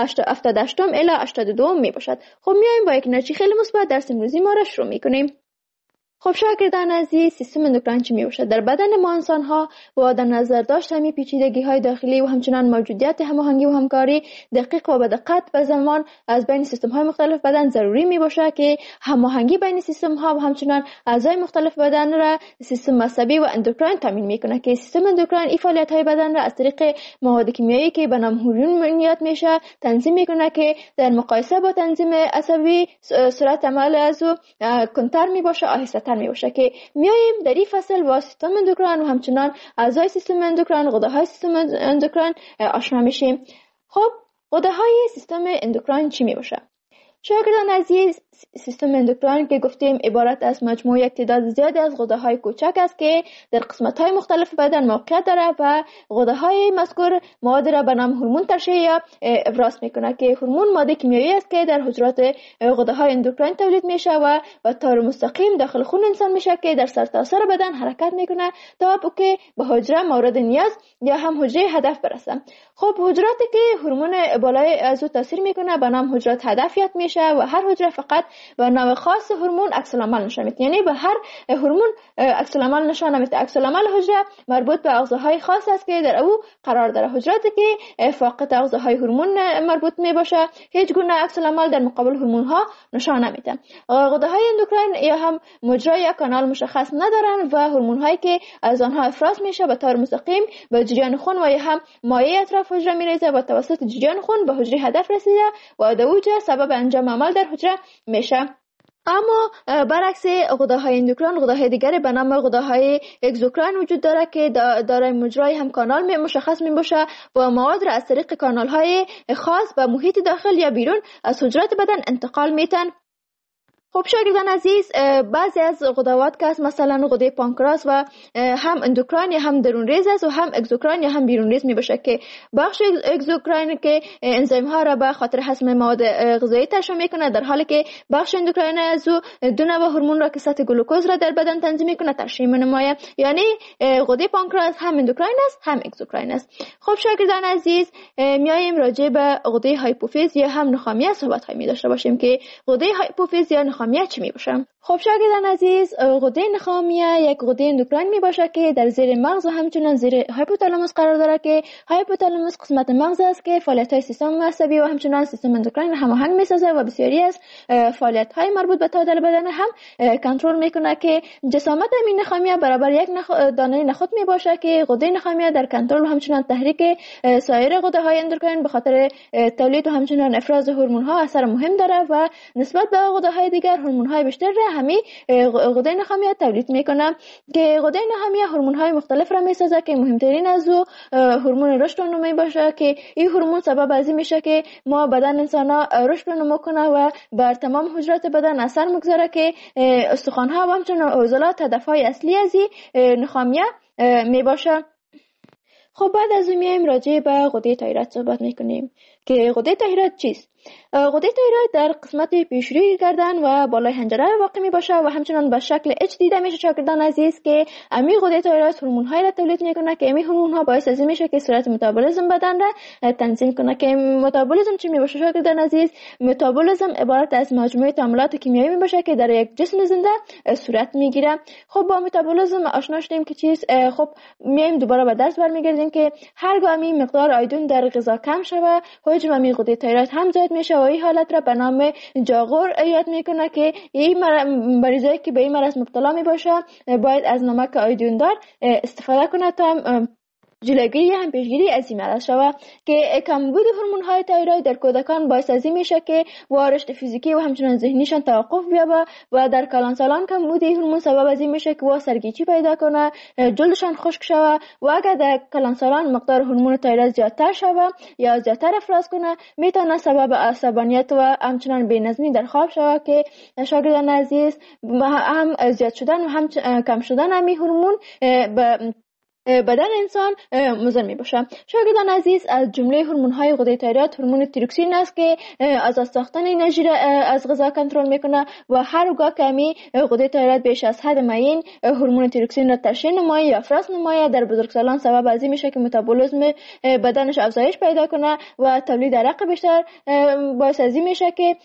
78 الی 82 میباشد. خب میایم با یک نتیجه خیلی مثبت درس امروزی ما را شروع میکنیم. خب شاگردان عزیز سیستم اندوکراین چی میباشد؟ در بدن ما انسان ها با در نظر داشت همین پیچیدگی های داخلی و همچنان موجودیت هماهنگی و همکاری دقیق و به دقت و زمان از بین سیستم های مختلف بدن ضروری میباشه که هماهنگی بین سیستم ها و همچنان اعضای مختلف بدن را سیستم عصبی و اندوکراین تامین میکنه که سیستم اندوکراین این فعالیت های بدن را از طریق مواد کیمیایی که به نام هورمون بنیاد میشه تنظیم میکنه که در مقایسه با تنظیم عصبی سرعت عمل از او کنتر میباشه، آهسته میباشه. که میایم در این فصل با سیستم اندوکراین و همچنان اعضای سیستم اندوکراین، غده‌های سیستم اندوکراین آشنا میشیم. خب غده‌های سیستم اندوکراین چی میباشه؟ شاگردان عزیز سیستم اندوکراین که گفتیم عبارت از مجموعه تعداد زیادی از غده‌های کوچک است که در قسمت‌های مختلف بدن موقعیت دارد و غده‌های مذکور مواد را به نام هورمون ترشح یا افراز میکنه که هورمون ماده کیمیایی است که در حجرات غده‌های اندوکراین تولید میشه و به طور مستقیم داخل خون انسان میشه که در سرتاسر بدن حرکت میکنه تا که به حجره مورد نیاز یا هم حجره هدف برسه. خب حجراتی که هورمون بالای از او تاثیر میکنه به نام حجرات هدفیت میشه و هر حجره فقط فقط به نوع خاص هورمون عکس العمل نشان میده. یعنی به هر هورمون عکس العمل نشان نمیده. عکس العمل حجره مربوط به اغذاهای خاص است که در او قرار داره. حجراتی که فاقد اغذاهای هورمون مربوط می باشه هیچ گونه عکس العمل در مقابل هورمون ها نشان نمیده. غده‌های اندوکراین یا هم مجرا یا کانال مشخص ندارن و هورمون هایی که از آنها افراز میشه به طور مستقیم به جریان خون و یا هم مایع اطراف حجره میریزه و توسط جریان خون به حجره هدف رسیده و در اوج سبب انجام عمل در حجره میشه. اما برعکس غده‌های اندوکراین، غده‌های دیگری به نام غده‌های اگزوکراین وجود داره که دارای مجرای هم کانال مشخص میباشه و مواد را از طریق کانال‌های خاص به محیط داخل یا بیرون از حجرات بدن انتقال میتن. خب شاگردان عزیز، بعضی از غدوات که مثلا غده پانکراس و هم اندوکراین یا هم درون ریز است و هم اگزوکراین یا هم بیرون ریز می باشه که بخش اگزوکراین که انزیم ها را به خاطر هضم مواد غذایی ترشح میکنه، در حالی که بخش اندوکراین از دو نوع هورمون را که سطح گلوکوز را در بدن تنظیم میکنه ترشح می‌نماید. یعنی غده پانکراس هم اندوکراین است هم اگزوکراین است. خب شاگردان عزیز، میایم راجع به غده هایپوفیز یا هم نخامیه صحبت هایی می داشته باشیم که غده هایپوفیز یا نخامیه چی می باشه؟ خب شاگردان عزیز، غده نخامیه یک غده اندوکراین می باشه که در زیر مغز و همچنین زیر هایپوتالاموس قرار داره که هایپوتالاموس قسمت مغز است که فعالیت‌های سیستم عصبی و همچنین سیستم اندوکراین هماهنگ می‌سازه و بسیاری از فعالیت‌های مربوط به تعادل بدن هم کنترل میکنه که جسامت این نخامیه برابر یک دانه نخود می باشه که غده نخامیه در کنترل و همچنین تحریک سایر غده‌های اندوکراین به خاطر تولید و همچنین افراز هورمون‌ها اثر مهم داره و نسبت به غده‌های دیگر هورمون‌های بیشتر را همین غده نخامیه تولید میکنه که غده نخامیه هورمون‌های مختلف را میسازه که مهمترین از او هورمون رشد و نمو باشه که این هورمون سبب از این میشه که ما بدن انسان‌ها رشد و نمو کنه و بر تمام حجرات بدن اثر میگذاره که استخوان‌ها و همچنین عضلات هدف‌های اصلی از این نخامیه می باشه. خب بعد از اون میایم راجع به غده تایروید صحبت میکنیم که غده تایروید چیست؟ غده تایروید در قسمت پیشروی گردن و بالای حنجره واقع می باشه و همچنان به شکل اچ دیده میشه شاگردان عزیز که امی غده تایروید هورمون های را تولید میکنه که امی هورمون ها باعث از این میشه که سرعت متابولیسم بدن را تنظیم کنه. که متابولیسم چی می باشه شاگردان عزیز؟ متابولیسم عبارت از مجموعه تعاملات کیمیایی می باشه که در یک جسم زنده صورت میگیره. خب با متابولیسم آشنا شدیم که چیز. خب میایم دوباره به درس برمیگردیم که هرگاه می مقدار آیودین در غذا کم شوه حجم امی غده تایروید هم زیاد میشه و این حالت را به نام جاغور یاد میکنه که این مریضایی که به این مرض مبتلا می باشه باید از نمک آیودین دار استفاده کنه تا جلوگیری هم پیشگیری از این مرض شود. که کمبود هورمون های تایروید در کودکان باعث از این میشه که رشد فیزیکی و همچنین ذهنیشان توقف بیابه و در کلانسالان کمبود هورمون سبب از این میشه که سرگیچی پیدا کنه، جلدشان خشک شود و اگر در کلانسالان مقدار هورمون تایروید زیادتر شود یا زیادتر افراز کنه میتونه سبب عصبانیت و همچنین بی‌نظمی در خواب شود که شاگردان عزیز هم زیاد شدن و هم کم شدن همین هورمون بدن انسان مضر می باشه. شاگردان عزیز، از جمله هورمون های غده تایروید هورمون تیروکسین است که از ساختن انرژی را از غذا کنترل میکنه و هرگاه که می غده تایروید بیش از حد معین هورمون تیروکسین را ترشح نماید یا افراز نماید در بزرگسالان سبب از این میشه که متابولیسم بدنش افزایش پیدا کنه و تولید عرق بیشتر باعث از این میشه که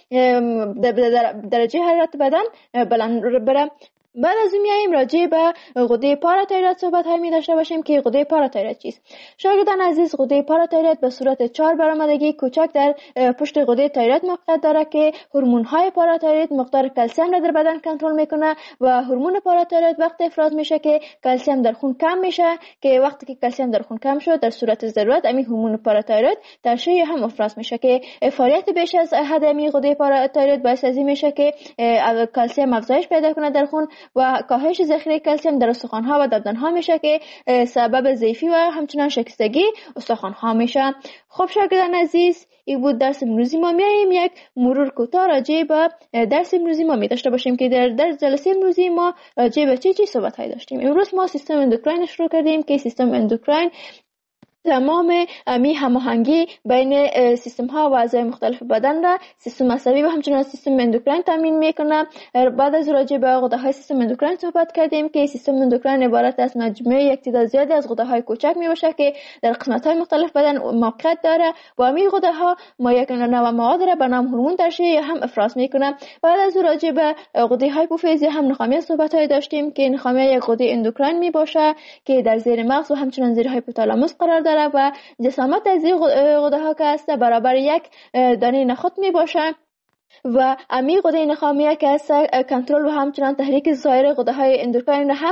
درجه حرارت بدن بلند بره. بعد از این میاییم راجع به غده پاراتایروید صحبت های می داشته باشیم که غده پاراتایروید چیست؟ شاگردان عزیز، غده پاراتایروید به صورت 4 برآمدگی کوچک در پشت غده تایروید موقعیت داره که هورمون های پاراتایروید مقدار کلسیم را در بدن کنترل میکنه و هورمون پاراتایروید وقتی افراز میشه که کلسیم در خون کم میشه که وقتی که کلسیم در خون کم شد در صورت ضرورت همین هورمون پاراتایروید ترشح هم افراز میشه که فعالیت بیش از حد همین غده پاراتایروید باعث از این میشه که کلسیم افزایش پیدا کنه در خون و کاهش ذخیره کلسیم در استخوان‌ها و دندان‌ها میشه که سبب ضعفی و همچنین شکستگی استخوان‌ها میشه. خب شاگردان عزیز، این بود درس امروزی ما. میایم یک مرور کوتاه راجع به درس امروزی ما می داشته باشیم که در جلسه امروزی ما راجع به چی صحبت های داشتیم. امروز ما سیستم اندوکراین شروع کردیم که سیستم اندوکراین تمام امی هماهنگی بین سیستم ها و اعضای مختلف بدن را سیستم عصبی و همچنین سیستم اندوکراین تامین میکنه. بعد از راجع به غده های سیستم اندوکراین صحبت کردیم که سیستم اندوکراین عبارت از مجموعه یک تعداد زیادی از غده های کوچک می باشه که در قسمت های مختلف بدن موقعیت داره و امی غده ها یک نوع مواد را به نام هورمون ترشح یا هم افراز میکنه. بعد از راجع به غده هایپوفیز یا هم نخامیه صحبت های داشتیم که نخامیه یک غده اندوکراین می باشه که در زیر مغز و همچنین زیر هایپوتالاموس قرار داره و جسامت از این غده ها که است برابر یک دانه نخود می باشه و امی غده نخامیه که است کنترل و همچنان تحریک سایر غده های اندوکراین را هم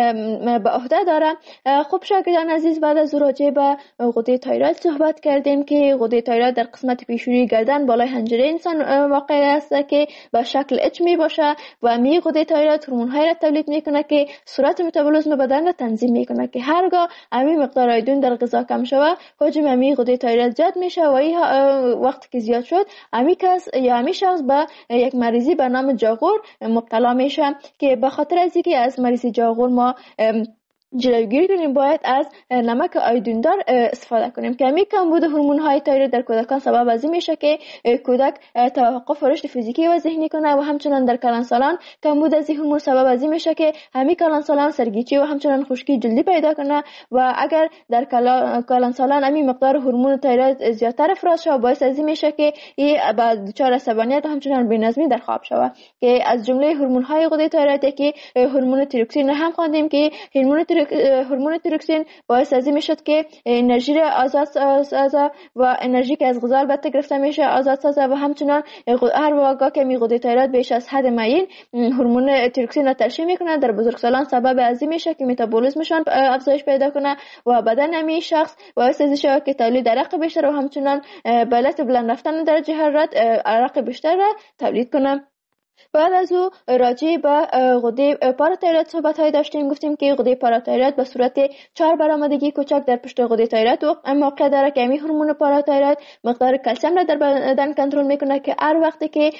به عهده داره. خب شاگردان عزیز، بعد از راجع به غده تایروید صحبت کردیم که غده تایروید در قسمت پیشونی گردن بالای حنجره انسان واقع است که به شکل اچ می باشه و امی غده تایروید هورمون های را تولید میکنه که سرعت متابولیسم بدن را تنظیم میکنه که هرگاه امی مقدار آیودین در غذا کم شود حجم امی غده تایروید زیاد میشه و این وقتی که زیاد شد امی کس یا امی شخص به یک مریضی به نام جاغور مبتلا میشه که به خاطر از اینکه از مریضی جاغور ما جلوگیری کنیم باید از نمک آیودیندار استفاده کنیم که همین کمبود هورمون های تایروید در کودکان سبب از این میشه که کودک توقف رشد فیزیکی و ذهنی کنه و همچنان در کلانسالان کمبود از این هورمون سبب از این میشه که همین کلانسالان سرگیچی و همچنان خشکی جلدی پیدا کنه و اگر در کلانسالان همین مقدار هورمون تایروید زیادتر افراز شود باعث از این میشه که بعد دچار عصبانیت و همچنان بی‌نظمی در خواب شود که از جمله هورمون های غده تایروید که هورمون تیروکسین هم خواندیم که هورمون تیروکسین باعث از این میشد که انرژی را آزاد سازه و انرژی که از غذا البته گرفته میشه آزاد سازه و همچنان هر واقع که غده تایروید بیش از حد معین هورمون تیروکسین را ترشح میکنه در بزرگسالان سبب از این میشه که متابولیسمشان افزایش پیدا کنه و بدن امی شخص باعث از این شود که تولید عرق بیشتر و همچنان بالات بلند رفتن درجه حرارت عرق بیشتر را تولید کنه. بعد از او راجع به غده پاراتایروید صحبت های داشتیم. گفتیم که غده پاراتایروید به صورت 4 برآمدگی کوچک در پشت غده تایروید موقع داره که همین هورمون پاراتایروید مقدار کلسیم را در بدن کنترل میکنه که هر وقتی که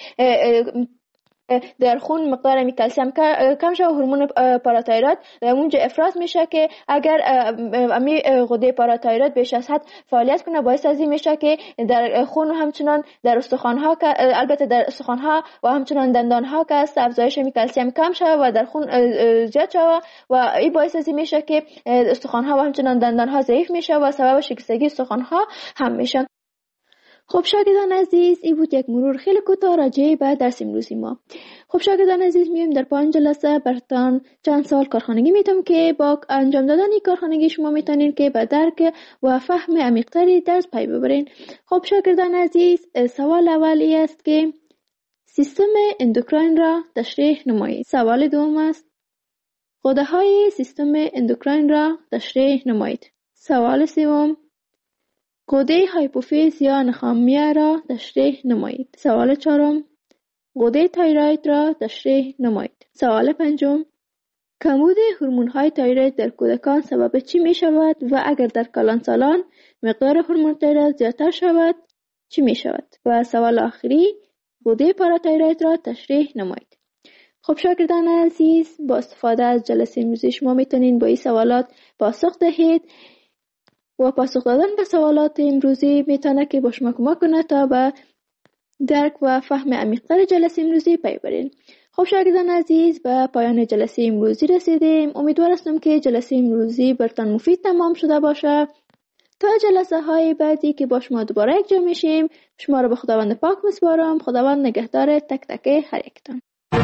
در خون مقدار امی کلسیم کم شود هورمون پاراتایروید اونجا افراز میشه که اگر امی غده پاراتایروید بیش از حد فعالیت کنه باعث از این میشه که در خون و همچنان در استخوان‌ها البته در استخوان‌ها و همچنان دندان‌ها که است افزایش امی کلسیم کم شود و در خون زیاد شود و این باعث از این میشه که استخوان‌ها و همچنان دندان‌ها ضعیف میشه و سبب شکستگی استخوان‌ها هم میشه. خب شاگردان عزیز، این بود یک مرور خیلی کوتاه راجع به درس امروزی ما. خب شاگردان عزیز، میایم در 5 جلسه براتون چند سوال کارخانگی میتونم که با انجام دادن این کارخانگی شما میتونین که به درک و فهم عمیق‌تری درس پی ببرین. خب شاگردان عزیز، سوال اولی است که سیستم اندوکراین را تشریح نمایید. سوال دوم است غده های سیستم اندوکراین را تشریح نمایید. سوال سوم غده هایپوفیز یا نخامیه را تشریح نمایید. سوال چهارم غده تایروید را تشریح نمایید. سوال پنجم کمبود هورمون های تایروید در کودکان سبب چی می شود و اگر در کلانسالان مقدار هورمون تایروید زیادتر شود چی می شود؟ و سوال آخری غده پاراتایروید را تشریح نمایید. خب شاگردان عزیز، با استفاده از جلسه امروزی شما میتونین با این سوالات پاسخ دهید و پاسخ دادن به سوالات امروزی میتونه که با شما کمک کنه تا به درک و فهم عمیق‌تر جلسه امروزی پی برین. خب شاگردان عزیز، به پایان جلسه امروزی رسیدیم. امیدوار هستم که جلسه امروزی براتون مفید تمام شده باشه. تا جلسه های بعدی که با شما دوباره یک جا میشیم، شما رو به خداوند پاک میسپارم. خداوند نگهدار تک تک هر یکتان.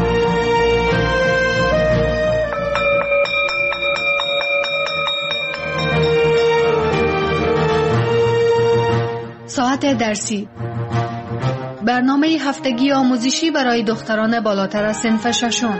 ساعت درسی، برنامه هفتگی آموزشی برای دختران بالاتر از صنف ششم.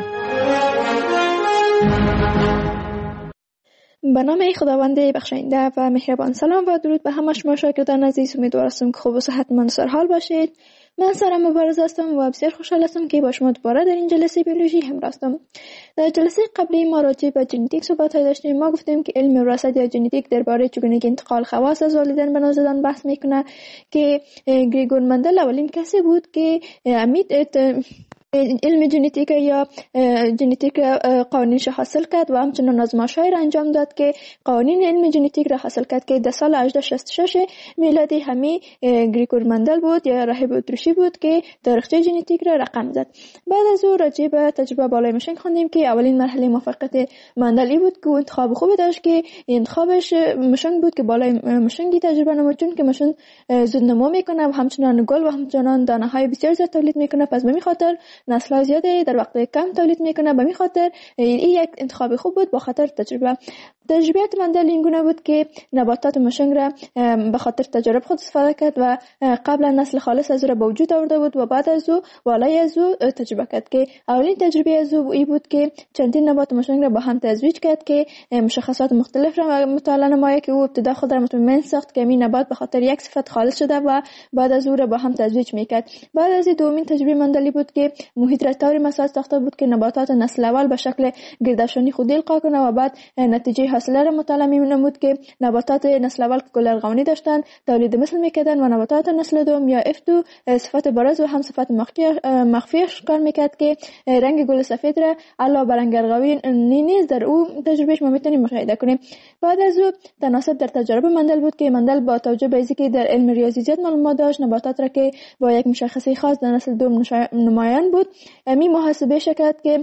به نام خداوند بخشاینده و مهربان، سلام و درود به همه شما شاگردان عزیز. امیدوار هستم که خوب و صحتمند سر حال باشید. من سارا مبارز هستم و بسیار خوشحال هستم که با شما دوباره در این جلسه بیولوژی همراه هستم. در جلسه قبلی ما راجع به ژنتیک صحبت داشتیم. ما گفتیم که علم وراثت یا ژنتیک درباره چگونگی انتقال خواص از والدین به نوزادان بحث میکنه که گریگور مندل اولین کسی بود که علم ژنتیک یا ژنتیک قوانینش حاصل کرد و همچنان آزمایش‌های را انجام داد که قوانین علم ژنتیک را حاصل کرد که در سال 1866 میلادی همی گریگور مندل بود یا راهب اتریشی بود که تاریخچه ژنتیک را رقم زد. بعد از او راجع به تجربه بالای مشنگ خواندیم که اولین مرحله موفقیت مندل بود که انتخاب خوبی داشت که انتخابش مشنگ بود که بالای مشنگی تجربه نمود، چون که مشنگ زود نمو میکنه و همچنان گل و همچنان دانه های بسیار زیاد تولید میکنه، پس به می خاطر نسل زیادی در وقت کم تولید میکنه. به می خاطر این یک انتخاب خوب بود. با خاطر تجربیات مندل این گونه بود که نباتات مشنگ را به خاطر تجربه خود استفاده کرد و قبلا نسل خالص از او را به وجود آورده بود و بعد از او والای از او تجربه کرد که اولین تجربه از او این بود که چندین نبات مشنگ را با هم تزویج کرد که مشخصات مختلف را مطالعه نماید که او ابتدا خود را مطمئن ساخت که این نبات به خاطر یک صفت خالص شده و بعد از او را با هم تزویج میکرد. بعد از دومین تجربه مندلی بود که محیط را طوری مساج ساخته بود که نباتات نسل اول به شکل گردشانی خود القا کنه و بعد نتیجه حاصله را مطالعه می‌نمود که نباتات نسل اول که گل ارغوانی داشتند تولید مثل میکردند و نباتات نسل دوم یا F2 صفت بارز و هم صفت مخفی کار میکرد که رنگ گل سفید را علاوه بر رنگ ارغوانی نیز در او تجربهش ما میتونیم مشاهده کنیم. بعد از او تناسب در تجربه مندل بود که مندل با توجه به اینکه در علم ریاضیات معلومات داشت نباتات را که با یک مشخصه خاص در نسل دوم نمایان بود می محاسبه شکست که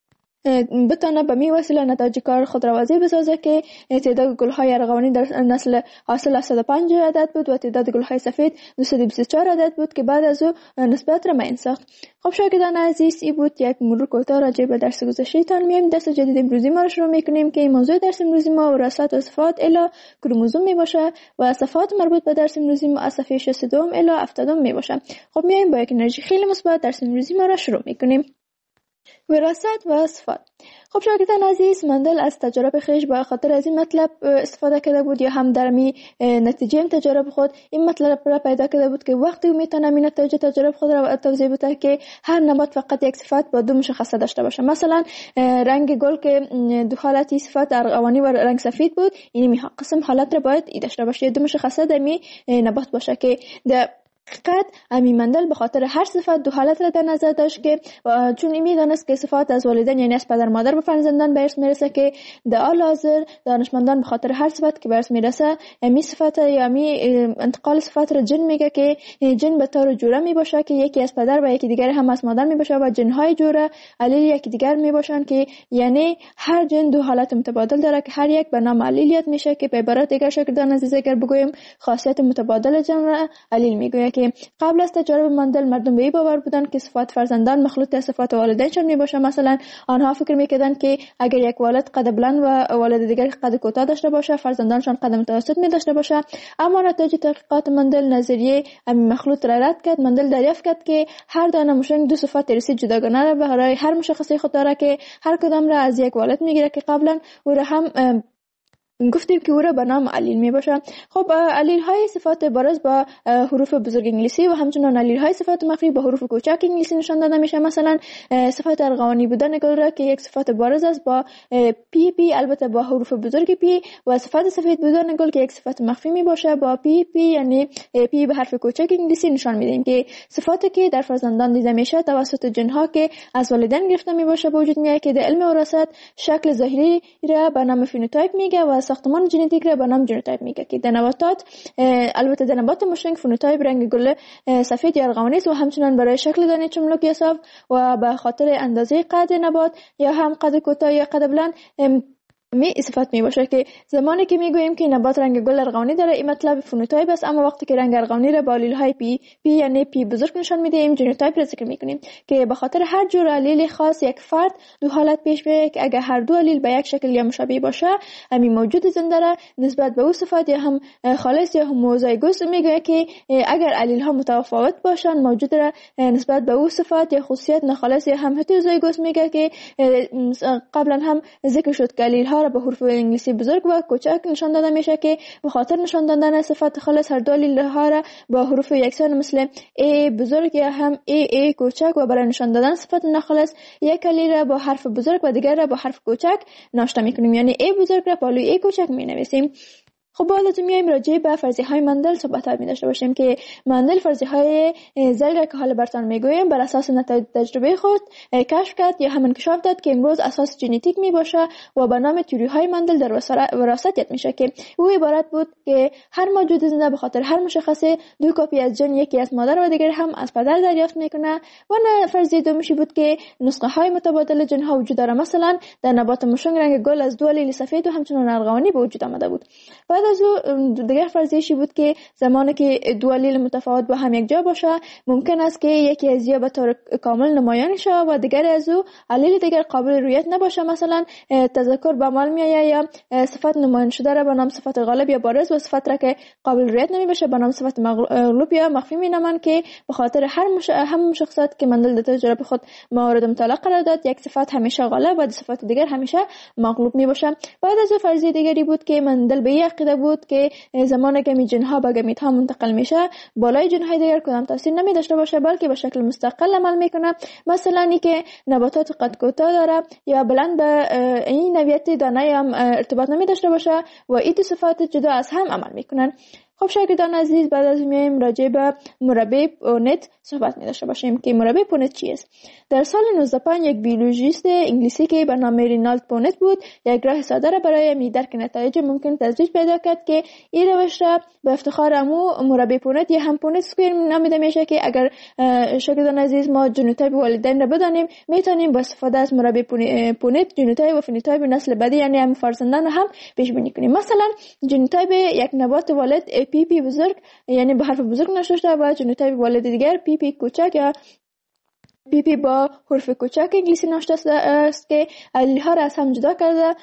بتانه به می وسیله نتایج کار خود را واضح بسازه که تعداد گل‌های ارغوانی در نسل حاصل 105 عدد بود و تعداد گل‌های سفید 224 عدد بود که بعد از او نسبت را معین ساخت. خب شاگردان عزیز، این بود یک مرور کوتاه راجع به درس گذشته تان. میایم درس جدید امروزی ما رو شروع میکنیم که موضوع درس امروزی ما وراثت و صفات الی کروموزوم می باشه و صفات مربوط به درس امروزی ما از صفحه 62 الی 70 می باشه. خب میایم با یک انرژی خیلی مثبت درس امروزی ما را شروع میکنیم. وراثت و صفات. خب شاگردان عزیز، مندل از تجربه خویش به خاطر از این مطلب استفاده کرده بود یا هم در می نتیجه تجربه خود این مطلب را پیدا کرده بود که وقتی او میتونه این نتیجه تجربه خود را توضیح بده که هر نبات فقط یک صفت با دو مشخصه داشته باشه. مثلا رنگ گل که دو حالتی صفت ارغوانی و رنگ سفید بود، این قسم حالت را باید داشته باشه، دو مشخصه در می نبات باشه که در حقیقت امی مندل به خاطر هر صفت دو حالت را در نظر داشت که چون این میدانست که صفات از والدین یعنی از پدر مادر به فرزندان به ارث میرسه که در حال حاضر دانشمندان به خاطر هر صفت که به ارث میرسه امی صفت یا امی انتقال صفات را جن میگه که جن به طور جوره میباشه که یکی از پدر و یکی دیگر هم از مادر میباشه و جنهای جوره علیل یکی دیگر میباشن که یعنی هر جن دو حالت متبادل داره که هر یک به نام علیلیت میشه که به عبارت دیگر شاگردان عزیز اگر بگویم خاصیت متبادل جن را علیل میگه که قبل از تجربه مندل مردم به این باور بودند که صفات فرزندان مخلوط صفات والدینشان میباشه. مثلا آنها فکر میکردند که اگر یک والد قد بلند و والد دیگر قد کوتاه داشته باشه فرزندانشان قد متوسط می داشته باشه. اما نتیجه تحقیقات مندل نظریه همین مخلوط را رد کرد. مندل دریافت کرد که هر دانه مشنگ دو صفات ارثی جداگانه را برای هر مشخصه خود داره که هر کدام را از یک والد میگیره که قبلا او را هم گفتیم که او را به نام علیل می باشه. خب علیل های صفات بارز با حروف بزرگ انگلیسی و همچنان علیل های صفات مخفی با حروف کوچک انگلیسی نشان داده میشه. مثلا صفات ارغوانی بودن گل را که یک صفات بارز است با پی البته با حروف بزرگ پی و صفات سفید بودن گل که یک صفات مخفی می باشه با پی یعنی پی به حرف کوچک انگلیسی نشان میدیم که صفاتی که در فرزندان دیده میشه توسط جنها که از والدین گرفته می باشه به وجود میاد که در علم وراثت شکل ظاهری را به نام فنوتایپ میگه و ساختمان ژنتیک را به نام ژنوتایپ میگه که در نباتات البته در نبات مشنگ فنوتایپ رنگ گل سفید یا ارغوانی است و همچنان برای شکل دانه چملک یا صاف و به خاطر اندازه قد نبات یا هم قد کوتاه یا قد بلند می صفت می باشه که زمانی که میگوییم که نبات رنگ گل ارغوانی داره این مطلب فنوتایپ است. اما وقتی که رنگ ارغوانی را با علیل های پی یعنی پی بزرگ نشان میدیم ژنوتایپ را ذکر میکنیم که به خاطر هر جور علیل خاص یک فرد دو حالت پیش میاد که اگر هر دو علیل به یک شکل یا مشابه باشه همین موجود زنده را نسبت به او صفات یا هم خالص یا هموزایگوس میگه که اگر علیل ها متفاوت باشن موجود را نسبت به او صفات یا خاصیت ناخالص یا هم هتروزایگوس میگه که قبلا هم ذکر شد که علیل ها به حروف انگلیسی بزرگ و کوچک نشان داده میشه که به خاطر نشان دادن صفات خالص هر دو علیل ها را با حروف یکسان مثل ای بزرگ یا هم ای کوچک و برای نشان دادن صفات ناخالص یک علیل را با حرف بزرگ و دیگر را با حرف کوچک ناشته میکنیم، یعنی ای بزرگ را بالای ای کوچک مینویسیم. خب بعد از میایم راجع به فرضیه های مندل صحبت می داشته باشیم که مندل فرضیه های زیر که حالا براتون میگویم بر اساس نتایج تجربه خود کشف کرد یا هم انکشاف داد که امروز اساس ژنتیک می باشه و به نام تئوری های مندل در وراثت یاد میشه که او عبارت بود که هر موجود زنده به خاطر هر مشخصه 2 کپی از ژن، یکی از مادر و دیگر هم از پدر دریافت میکنه. و فرضیه دومی بود که نسخه های متبادل ژن ها وجود داره. مثلا در نبات مشنگ رنگ گل از 2 آلیل سفید و همچنین ارغوانی به وجود آمده بود. بعد از او دیگر فرضیه‌ای بود که زمانی که 2 آلیل متفاوت با هم یک جا باشه ممکن است که یکی از یا به طور کامل نمایان شه و دیگر از او آلیل دیگر قابل رویت نباشه. مثلا تذکر به عمل میآید یا صفت نمایان شده را به نام صفت غالب یا بارز و صفت را که قابل رویت نمیباشه به نام صفت مغلوب یا مخفی مینامند که به خاطر هم مشخصات که مندل در تجربه خود مورد مطالعه قرار داد یک صفت همیشه غالب و صفت دیگر همیشه مغلوب میباشه. بعد از فرضیه دیگری بود که مندل به این عقیده بود که زمانی که جن ها به گمیت ها منتقل میشه بالای جن های دیگر کدام تاثیر نمی داشته باشه بلکه به شکل مستقل عمل میکنه. مثلا اینکه نباتات قد کوتاه داره یا بلند به این نوعیت دانه هم ارتباط نمی داشته باشه و این دو صفات جدا از هم عمل میکنن. خب شاگردان عزیز بعد از میایم راجع به مربع پونت صحبت می داشته باشیم که مربع پونت چیست. در سال 1905 یک بیولوژیست انگلیسی که به نام رینالد پونت بود یک راه ساده را برای درک نتایج ممکن تدریج پیدا کرد که این روش را به افتخار مربع پونت یا هم پونت اسکوئر نامیده میشه که اگر شاگردان عزیز ما ژنوتایپ والدین را بدانیم میتونیم با استفاده از مربع پونت ژنوتایپ و فنوتایپ نسل بعدی یعنی هم فرزندان هم پیش بینی کنیم. مثلا ژنوتایپ یک نبات والد پی پی بزرگ یعنی به حرف بزرگ نوشته شده و ژنوتایپ والد دیگر پی پی کوچک یا پی پی با حرف کوچک انگلیسی نوشته است که علیل ها را از هم جدا کرده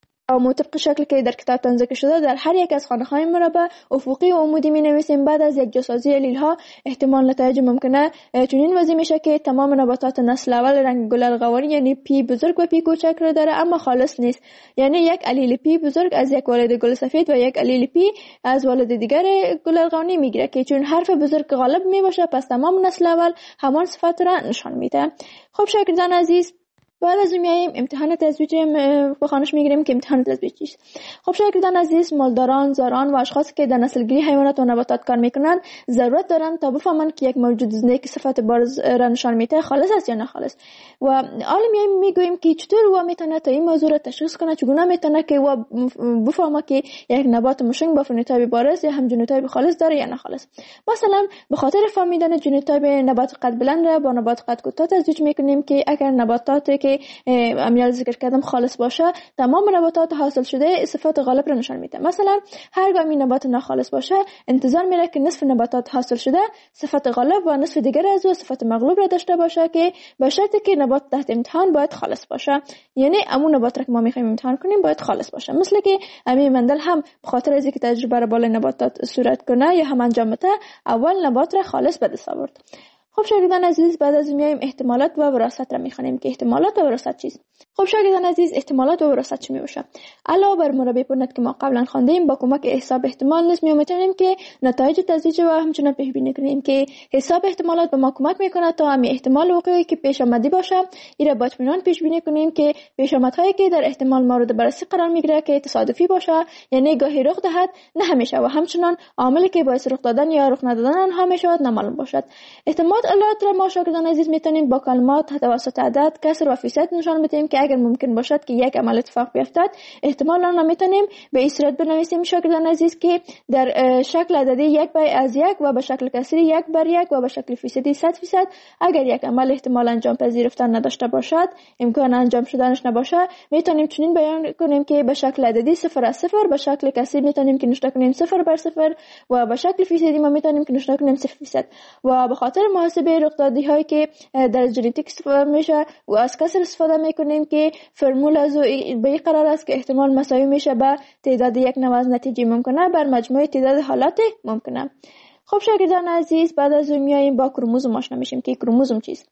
و مطابق شکل که در کتاب ذکر شده در هر یک از خانه‌های مربع افقی و عمودی می‌نویسیم. بعد از یک جاسازی علیل‌ها احتمال نتایج ممکنه چنین وضعی میشه که تمام نباتات نسل اول رنگ گل ارغوانی یعنی پی بزرگ و پی کوچک را داره اما خالص نیست. یعنی یک علیل پی بزرگ از یک والد گل سفید و یک علیل پی از والد دیگر گل ارغوانی میگیره که چون حرف بزرگ غالب میباشه پس تمام نسل اول همان صفت را نشان میده. خب شاگردان عزیز بعد از میایم امتحان تزویج بخوانش میگیریم که امتحان تزویج چیست. خب شاگردان عزیز مالداران، زاران و اشخاصی که در نسل‌گیری حیوانات و نباتات کار میکنن ضرورت دارن تا بفهمن که یک موجود زنده که صفت بارز را نشان میده خالص است یا نه خالص. و حالا میگویم که چطور و میتونه تا این موضوع را تشخیص کنه، چگونه میتونه که و بفهمه که یک نبات مشنگ با فنوتایپ بارز یا هم ژنوتایپ خالص داره یا نه خالص. مثلا به خاطر فهمیدن ژنوتایپ نبات قد بلند را با نبات قد کوتاه تزویج میکنیم که اگر نباتاتی که امیال ذکر کردم خالص باشه تمام نباتات حاصل شده صفات غالب را نشان میده. مثلا هرگاه این نبات ناخالص باشه انتظار میره که نصف نباتات حاصل شده صفت غالب و نصف دیگر از او صفت مغلوب را داشته باشه که به شرطی که نبات تحت امتحان باید خالص باشه. یعنی همون نبات را که ما میخوایم امتحان کنیم باید خالص باشه. مثل که امی مندل هم به خاطر از اینکه تجربه را بالای نباتات صورت کنه یا هم انجام بده اول نبات را خالص به دست آورد. خب شاگردان عزیز بعد از میایم احتمالات و وراثت را میخوانیم که احتمالات و وراثت چیست. خب شاگردان عزیز احتمالات و وراثت چی میباشه؟ علاوه بر مربع پونت که ما قبلا خواندیم با کمک حساب احتمال نیز میتونیم که نتایج تزویج و همچنین پیش بینی کنیم که حساب احتمالات به ما کمک میکنه تا همین احتمال وقوعی که پیش آمده باشه این را با اطمینان پیش بینی کنیم که پیش آمدهایی که در احتمال مورد بررسی قرار میگیره که تصادفی باشه یعنی گاهی رخ دهد نه همیشه و همچنین عاملی که باعث رخ دادن یا رخ ندادن آنها میشود نامعلوم باشد. احتمالات ما شاگردان عزیز میتونیم با کلمات توسط عدد، کسر و فیصد نشان بدیم که اگر ممکن باشد که یک عمل اتفاق بیفتد احتمال آن را میتونیم به این صورت بنویسیم شاگردان عزیز که در شکل عددی 1 از 1 و به شکل کسری 1 بر 1 و به شکل فیصدی 100% اگر یک عمل احتمال انجام پذیرفتن نداشته باشد امکان انجام شدنش نباشه میتونیم چنین بیان کنیم که به شکل عددی 0 از 0 به شکل کسری میتونیم که نشان کنیم 0 بر 0 و به شکل فیصدی ما میتونیم که نشان کنیم 0% و به خاطر محاسبه رخدادی هایی که در ژنتیک استفاده میشه و از کسر استفاده میکنیم که فرمول از به این قرار است که احتمال مساوی میشه به تعداد یک نوع از نتیجه ممکنه بر مجموع تعداد حالات ممکنه. خب شاگردان عزیز بعد از اون میایم با کروموزوم آشنا میشیم که کروموزوم چیست.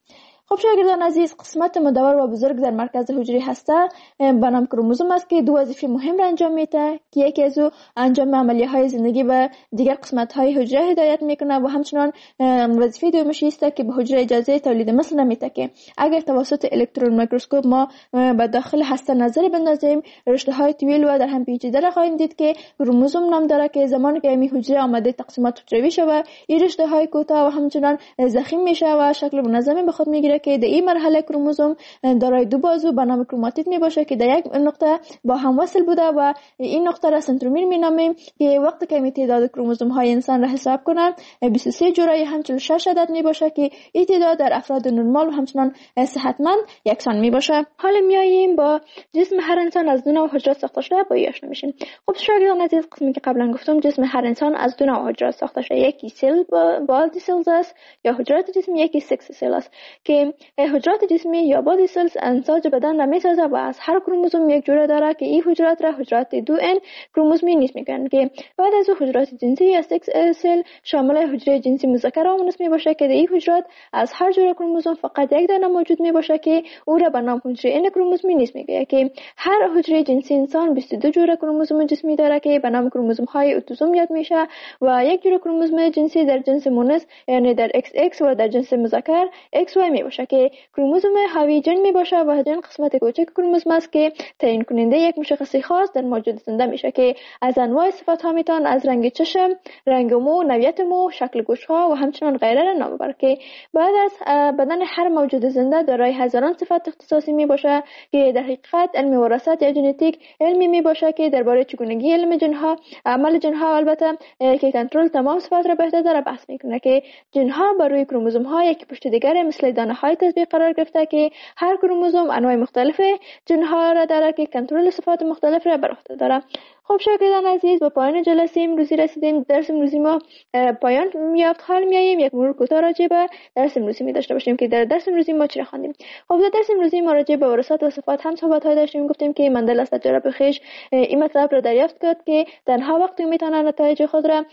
خب شاگردان عزیز، قسمت مدور و بزرگ در مرکز حجره هسته به نام کروموزوم است که دو وظیفه مهم را انجام میده که یکی از او انجام عملیه های زندگی به دیگر قسمت های حجره هدایت میکنه و همچنان وظیفه دومش است که به حجره اجازه تولید مثل نمیده که اگر توسط الکترون میکروسکوپ ما به داخل هسته نظر بندازیم رشته های طویل و در هم پیچیده را خواهیم دید که کروموزوم نام داره که زمانی که این حجره آمده تقسیمات حجروی شود این رشته های کوتاه و همچنان ضخیم میشه و شکل منظمی به خود میگیره که در این مرحله کروموزوم دارای دو بازو به نام کروماتید می باشه که در یک نقطه با هم وصل بوده و این نقطه را سنترومیر می نامیم که وقتی که تعداد کروموزوم های انسان را حساب کنن 23 جورایی هم 46 عدد می باشه که این تعداد در افراد نرمال و همچنان صحتمند یکسان می باشه. حالا میاییم با جسم هر انسان از دو نوع حجرات ساخته شده با آشنا میشیم. خب شاگردان عزیز، قسمی که قبلا گفتم جسم هر انسان از دو نوع حجرات ساخته شده، یکی سل بادی سلز است یا حجرات جسمی، یکی سکس سل است که حجرات جسمی یا بادی سلز انساج بدن را میسازه و از هر کروموزوم یک جوره داره که این حجرات را حجرات 2n کروموزومی نیست میگن که بعد از حجرات جنسی یا سکس سل شامل حجره جنسی مذکر و مؤنث می باشه که در این حجرات از هر جوره کروموزوم فقط یک دانه موجود می باشه که او را به نام حجره n کروموزومی نیست میگه که هر حجره جنسی انسان 22 جوره کروموزوم جسمی داره که به نام کروموزوم های اتوزوم یاد میشه و یک جوره کروموزوم جنسی در جنس مؤنث یعنی در XX و در جنس مذکر XY می باشه که کروموزوم حاوی جن می باشه و جن قسمت کوچک کروموزوم است که تعیین کننده یک مشخصه خاص در موجود زنده میشه که از انواع صفات ها میتون از رنگ چشم، رنگ مو، نوعیت مو، شکل گوش ها و همچنان غیره را نام ببره که بعد از بدن هر موجود زنده دارای هزاران صفت اختصاصی می باشه که در حقیقت علم وراثت یا ژنتیک علمی می باشه که درباره چگونگی علم جنها، عمل جنها البته که کنترل تمام صفات را به عهده داره بحث میکنه که جنها بر روی کروموزوم ها یک پشت دیگر مثل دانه های تطبیق قرار گرفته که هر کروموزوم انواع مختلف جنها را داره که کنترل صفات مختلف را بر عهده داره. خب شاگردان عزیز، به پایان جلسه امروزی رسیدیم. درس امروزی ما پایان میافت. حال میاییم یک مرور کوتاه راجع به درس امروزی می داشته باشیم که در درس امروزی ما چی خواندیم. خب در درس امروزی ما راجع به وراثت و صفات هم صحبت های داشتیم. گفتیم که مندل از تجربه خویش این مطلب را دریافت کرد که تنها وقتی میتونه نتایج خود را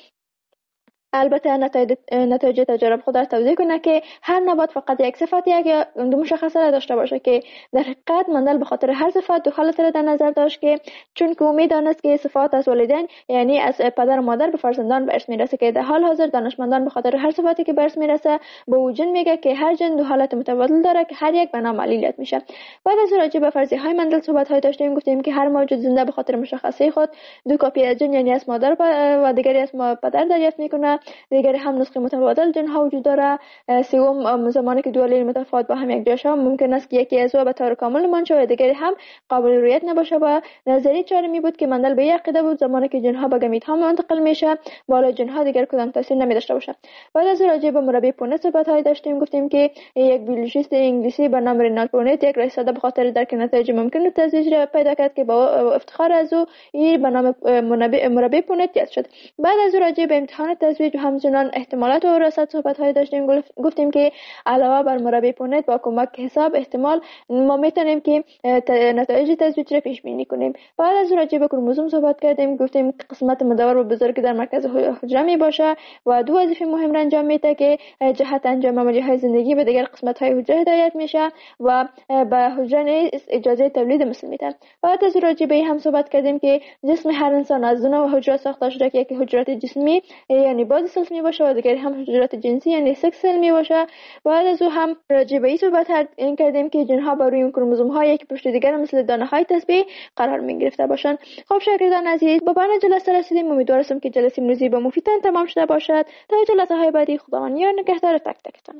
البته نتایج تجارب خود را توضیح کنه که هر نبات فقط یک صفت یک یا دو مشخصه را داشته باشه که در حقیقت مندل به خاطر هر صفت دو حالت را در نظر داشت که چون که امید دانست که صفات از والدین یعنی از پدر و مادر به فرزندان به ارث میرسه که در حال حاضر دانشمندان به خاطر هر صفتی که به ارث میرسه به او جن میگه که هر جن دو حالت متبادل داره که هر یک به نام علیلیت میشه. بعد از راجع به فرضیه های مندل صحبت های داشتیم. گفتیم که هر موجود زنده به خاطر مشخصه خود دو کپی از جن یعنی از مادر و دیگری از پدر دریافت میکنه. دیگری هم نسخه متبادل جن ها وجود داره. سوم زمانی که دو علیل متفاوت با هم یک جا شوند ممکن است که یکی از او به طور کامل منشأ و دیگری هم قابل رؤیت نباشه. و نظریه چهارمی بود که مندل به یک عقیده بود زمانی که جن ها به گمیت ها منتقل میشه بالا جن ها دیگر کدام تاثیر نمی داشته باشه. بعد از راجع به مربی پونت صحبت های داشتیم. گفتیم که یک بیولوژیست انگلیسی به نام رینالد پونت یک رئیس به خاطر درک نتایج ممکن تزریق را پیدا کرد که با افتخار از او این به نام مربی پونت یاد شد. بعد از راجع به امتحان تزریق و همچنان احتمالات و وراثت صحبت های داشتیم. گفتیم که علاوه بر مربی پونت با کمک حساب احتمال ما میتونیم که نتایج تزریق را پیش بینی کنیم. بعد از راجع به کروموزوم صحبت کردیم. گفتیم قسمت مدور و بزرگ در مرکز حجره می باشه و دو وظیفه مهم را انجام میده که جهت انجام عملیه های زندگی به دیگر قسمت های حجره هدایت میشه و به حجره اجازه تولید مثل میده. بعد از راجع به هم صحبت کردیم که جسم هر انسان از دو نوع حجره ساخته شده که یکی حجرات جسمی یعنی بادی سلز می باشه و دیگری هم حجرات جنسی یعنی سکس سل می باشه. بعد از او هم راجع به این صحبت کردیم که جنها بر روی کروموزوم ها یک پشت دیگر مثل دانه های تسبیح قرار می گرفته باشند. خب شاگردان عزیز، به پایان جلسه رسیدیم. امیدوارم که جلسه امروزی به مفیدتان تمام شده باشد. تا جلسه های بعدی خداوند یار نگهدار تک تکتان.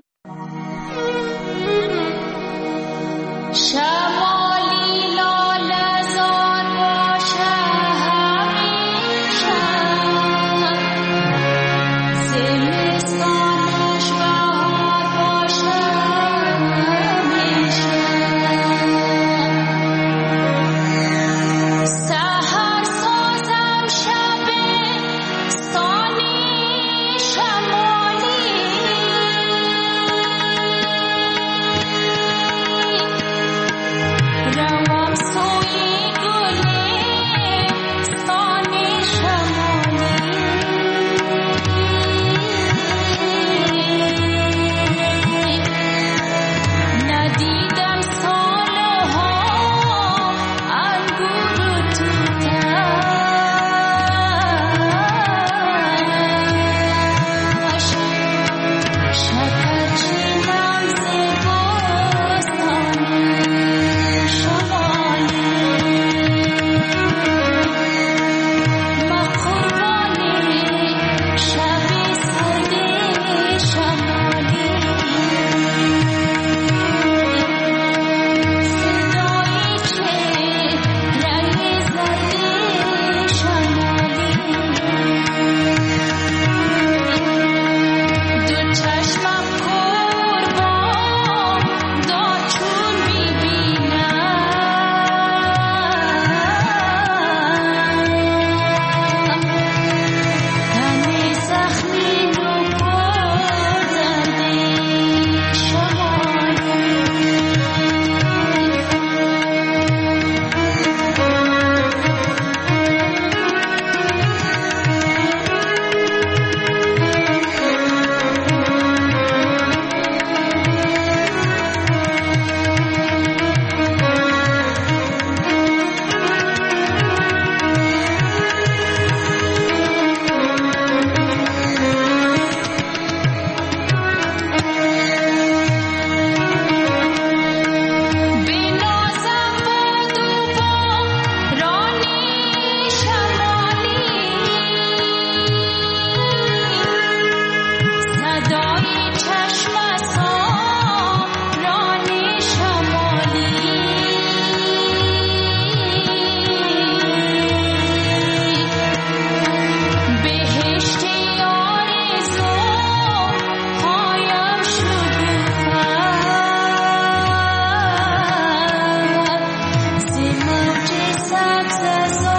شمالی لاله‌زار باشه همیشه، زمستانش بهار باشه همیشه، سحر سازم شبستانی شمالی، موج سبز